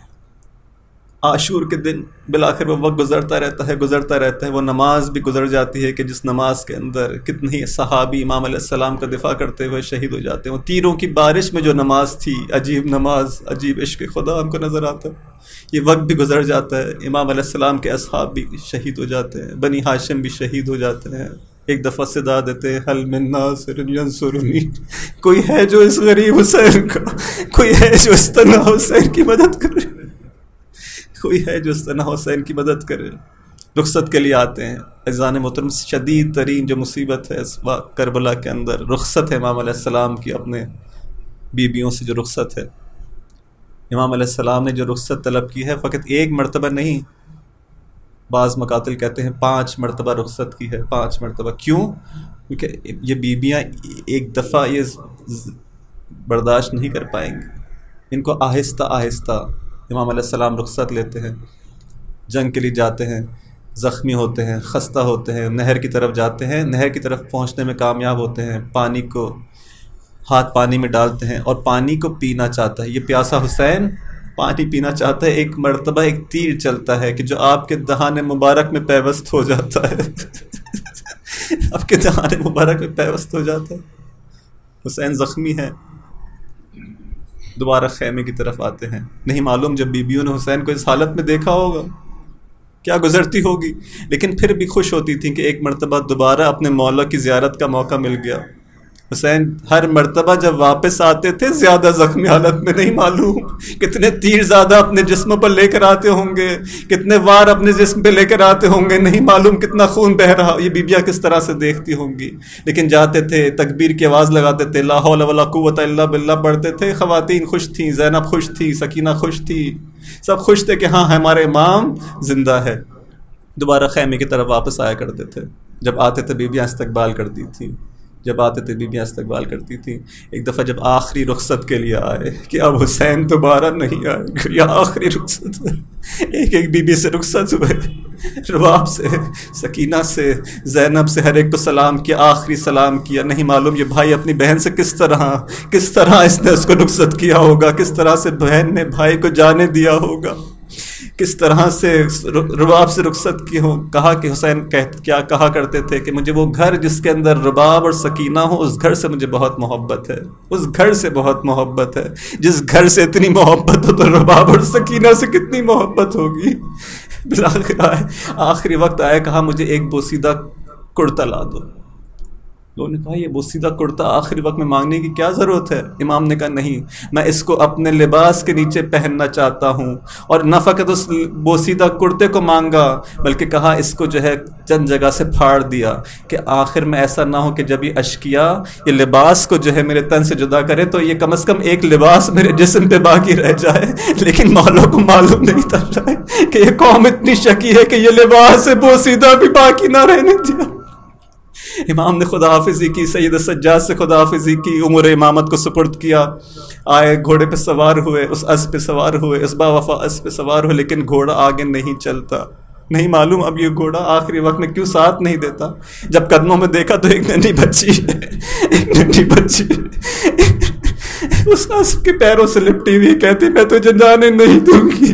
عاشور کے دن بالآخر وہ وقت گزرتا رہتا ہے گزرتا رہتا ہے وہ نماز بھی گزر جاتی ہے کہ جس نماز کے اندر کتنی صحابی امام علیہ السلام کا دفاع کرتے ہوئے شہید ہو جاتے ہیں. وہ تیروں کی بارش میں جو نماز تھی، عجیب نماز، عجیب عشق خدا ہم کو نظر آتا ہے. یہ وقت بھی گزر جاتا ہے، امام علیہ السلام کے اصحاب بھی شہید ہو جاتے ہیں، بنی ہاشم بھی شہید ہو جاتے ہیں. ایک دفعہ صدا دیتے ہیں حل من ناصر ینصرنی، کوئی ہے جو اس غریب حسین کا، کوئی ہے جو اس تنہا حسین کی مدد کرے، کوئی ہے جو اس طرح حسین کی مدد کرے. رخصت کے لیے آتے ہیں. عزیزان محترم شدید ترین جو مصیبت ہے اس وقت کربلا کے اندر رخصت ہے امام علیہ السلام کی اپنے بیویوں سے. جو رخصت ہے امام علیہ السلام نے جو رخصت طلب کی ہے فقط ایک مرتبہ نہیں، بعض مقاتل کہتے ہیں پانچ مرتبہ رخصت کی ہے. پانچ مرتبہ. کیوں؟ کیونکہ یہ بیویاں ایک دفعہ یہ برداشت نہیں کر پائیں گی. ان کو آہستہ آہستہ امام علیہ السلام رخصت لیتے ہیں، جنگ کے لیے جاتے ہیں، زخمی ہوتے ہیں، خستہ ہوتے ہیں، نہر کی طرف جاتے ہیں، نہر کی طرف پہنچنے میں کامیاب ہوتے ہیں، پانی کو ہاتھ پانی میں ڈالتے ہیں اور پانی کو پینا چاہتا ہے. یہ پیاسا حسین پانی پینا چاہتا ہے. ایک مرتبہ ایک تیر چلتا ہے کہ جو آپ کے دہان مبارک میں پیوست ہو جاتا ہے آپ کے دہان مبارک میں پیوست ہو جاتا ہے. حسین زخمی ہے، دوبارہ خیمے کی طرف آتے ہیں. نہیں معلوم جب بیویوں نے حسین کو اس حالت میں دیکھا ہوگا کیا گزرتی ہوگی، لیکن پھر بھی خوش ہوتی تھیں کہ ایک مرتبہ دوبارہ اپنے مولا کی زیارت کا موقع مل گیا. حسین ہر مرتبہ جب واپس آتے تھے زیادہ زخمی حالت میں. نہیں معلوم کتنے تیر زیادہ اپنے جسم پر لے کر آتے ہوں گے، کتنے وار اپنے جسم پہ لے کر آتے ہوں گے، نہیں معلوم کتنا خون بہہ رہا. یہ بیبیاں کس طرح سے دیکھتی ہوں گی. لیکن جاتے تھے، تکبیر کی آواز لگاتے تھے، لا حول ولا قوت الا باللہ پڑھتے تھے. خواتین خوش تھیں، زینب خوش تھی، سکینہ خوش تھی، سب خوش تھے کہ ہاں ہمارے امام زندہ ہے. دوبارہ خیمے کی طرف واپس آیا کرتے تھے. جب آتے تھے بیبیاں استقبال کرتی تھیں، جب آتے تھے بیبیاں استقبال کرتی تھیں. ایک دفعہ جب آخری رخصت کے لیے آئے کہ اب حسین دوبارہ نہیں آئے گا، یا آخری رخصت، ایک ایک بیبی سے رخصت ہوئے، رباب سے، سکینہ سے، زینب سے، ہر ایک کو سلام کیا، آخری سلام کیا. نہیں معلوم یہ بھائی اپنی بہن سے کس طرح کس طرح اس نے اس کو رخصت کیا ہوگا، کس طرح سے بہن نے بھائی کو جانے دیا ہوگا. کس طرح سے رباب سے رخصت کی ہو. کہا کہ حسین کیا کہا کرتے تھے کہ مجھے وہ گھر جس کے اندر رباب اور سکینہ ہو اس گھر سے مجھے بہت محبت ہے، اس گھر سے بہت محبت ہے. جس گھر سے اتنی محبت ہو تو رباب اور سکینہ سے کتنی محبت ہوگی. بالآخر آئے آخری وقت آیا، کہا مجھے ایک بوسیدہ کرتا لا دو. لوگوں نے کہا یہ بوسیدہ کرتا آخری وقت میں مانگنے کی کیا ضرورت ہے؟ امام نے کہا نہیں، میں اس کو اپنے لباس کے نیچے پہننا چاہتا ہوں. اور نہ فقط اس بوسیدہ کرتے کو مانگا بلکہ کہا اس کو جو ہے چند جگہ سے پھاڑ دیا کہ آخر میں ایسا نہ ہو کہ جب یہ اشکیا یہ لباس کو جو ہے میرے تن سے جدا کرے تو یہ کم از کم ایک لباس میرے جسم پہ باقی رہ جائے. لیکن مولا کو معلوم نہیں تھا کہ یہ قوم اتنی شکی ہے کہ یہ لباس بوسیدہ بھی باقی نہ رہنے دیا. امام نے خدا حافظی کی، سید سجاد سے خدا حافظی کی، امور امامت کو سپرد کیا. آئے گھوڑے پہ سوار ہوئے، اس اسب پہ سوار ہوئے، اس با وفا اسب پہ سوار ہوئے، لیکن گھوڑا آگے نہیں چلتا. نہیں معلوم اب یہ گھوڑا آخری وقت میں کیوں ساتھ نہیں دیتا. جب قدموں میں دیکھا تو ایک ننھی بچی ہے، ایک ننھی بچی اس اسب کے پیروں سے لپٹی ہوئی، کہتی میں تجھے جانے نہیں دوں گی،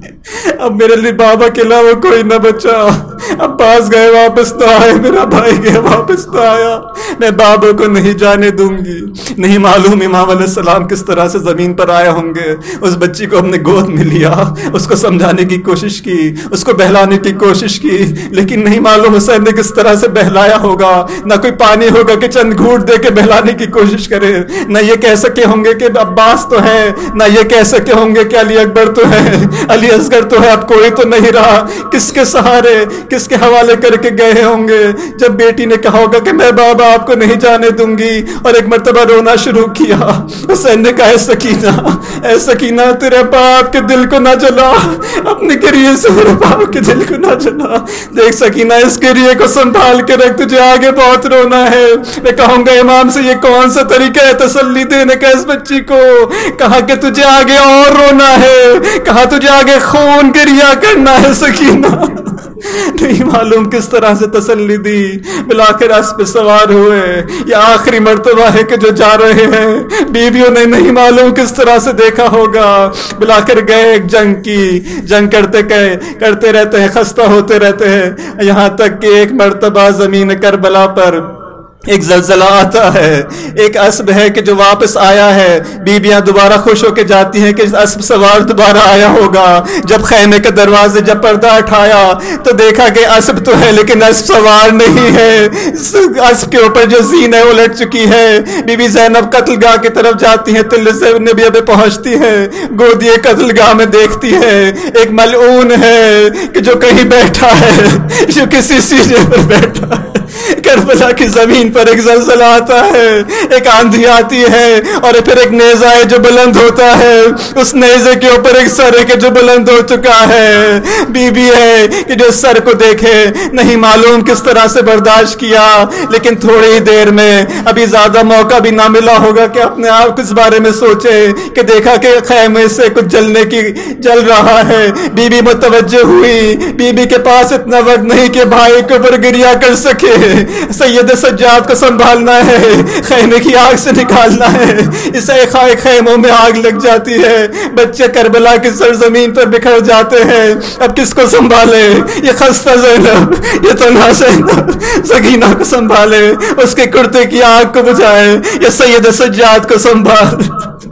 اب میرے لیے بابا کے علاوہ کوئی نہ بچا. اب پاس گئے واپس نہ آئے، میرا بھائی گیا واپس نہ آیا، میں بابا کو نہیں جانے دوں گی. نہیں معلوم امام علیہ السلام کس طرح سے زمین پر آئے ہوں گے. اس بچی کو اپنے گود میں لیا، اس کو سمجھانے کی کوشش کی، اس کو بہلانے کی کوشش کی، لیکن نہیں معلوم حسین نے کس طرح سے بہلایا ہوگا. نہ کوئی پانی ہوگا کہ چند گھونٹ دے کے بہلانے کی کوشش کرے. نہ یہ کہہ سکے ہوں گے کہ عباس تو ہے، نہ یہ کہہ سکے ہوں گے کہ علی اکبر تو ہے، علی اصغر تو ہے، اب کوئی تو نہیں رہا. کس کے سہارے کس کے حوالے کر کے گئے ہوں گے. جب بیٹی نے کہا ہوگا کہ میں بابا آپ کو نہیں جانے دوں گی اور ایک مرتبہ رونا شروع کیا، حسین نے کہا اے سکینہ، اے سکینہ تیرے باپ کے دل کو نہ جلا، اپنے گریے سے میرے باپ کے دل کو نہ جلا. دیکھ سکینہ اس گریے کو سنبھال کے رکھ، تجھے آگے بہت رونا ہے. میں کہوں گا امام سے یہ کون سا طریقہ ہے تسلی دینے کا اس بچی کو. کہا کہ تجھے آگے اور رونا ہے، کہا تجھے آگے خون گریا کرنا ہے سکینہ. نہیں معلوم کس طرح سے تسلی دی. بلاخر اس پہ سوار ہوئے. یہ آخری مرتبہ ہے کہ جو جا رہے ہیں. بیویوں نے نہیں معلوم کس طرح سے دیکھا ہوگا. بلاخر گئے ایک جنگ کی، جنگ کرتے گئے کرتے رہتے ہیں، خستہ ہوتے رہتے ہیں، یہاں تک کہ ایک مرتبہ زمین کربلا پر ایک زلزلہ آتا ہے. ایک اسب ہے کہ جو واپس آیا ہے. بیویاں دوبارہ خوش ہو کے جاتی ہیں کہ اسب سوار دوبارہ آیا ہوگا. جب خیمے کے دروازے جب پردہ اٹھایا تو دیکھا کہ اسب تو ہے لیکن اسب سوار نہیں ہے. اسب کے اوپر جو زین ہے الٹ چکی ہے. بی بی زینب قتل گاہ کی طرف جاتی ہیں، تل سے نبی ابے پہنچتی ہے، گودیے قتل گاہ میں دیکھتی ہے ایک ملعون ہے کہ جو کہیں بیٹھا ہے، جو کسی سینے پر بیٹھا ہے. کربلا کی زمین پر ایک زلزلہ آتا ہے، ایک آندھی آتی ہے اور پھر ایک نیزہ ہے جو بلند ہوتا ہے. اس نیزے کے اوپر ایک سر ہے کہ جو بلند ہو چکا ہے. بی بی ہے کہ جو سر کو دیکھے، نہیں معلوم کس طرح سے برداشت کیا، لیکن تھوڑی ہی دیر میں ابھی زیادہ موقع بھی نہ ملا ہوگا کہ اپنے آپ کو اس بارے میں سوچے کہ دیکھا کہ خیمے سے کچھ جلنے کی جل رہا ہے. بی بی متوجہ ہوئی. بی بی کے پاس اتنا وقت نہیں کہ بھائی کے اوپر گریا کر سکے. سید سجاد کو سنبھالنا ہے، خیمے کی آگ سے نکالنا ہے. اسے خیموں میں آگ لگ جاتی ہے، بچے کربلا کی سرزمین پر بکھر جاتے ہیں. اب کس کو سنبھالے؟ یہ خستہ زینب، یہ تنہا زینب سکینہ کو سنبھالے، اس کے کرتے کی آگ کو بجھائے. یہ سید سجاد کو سنبھال.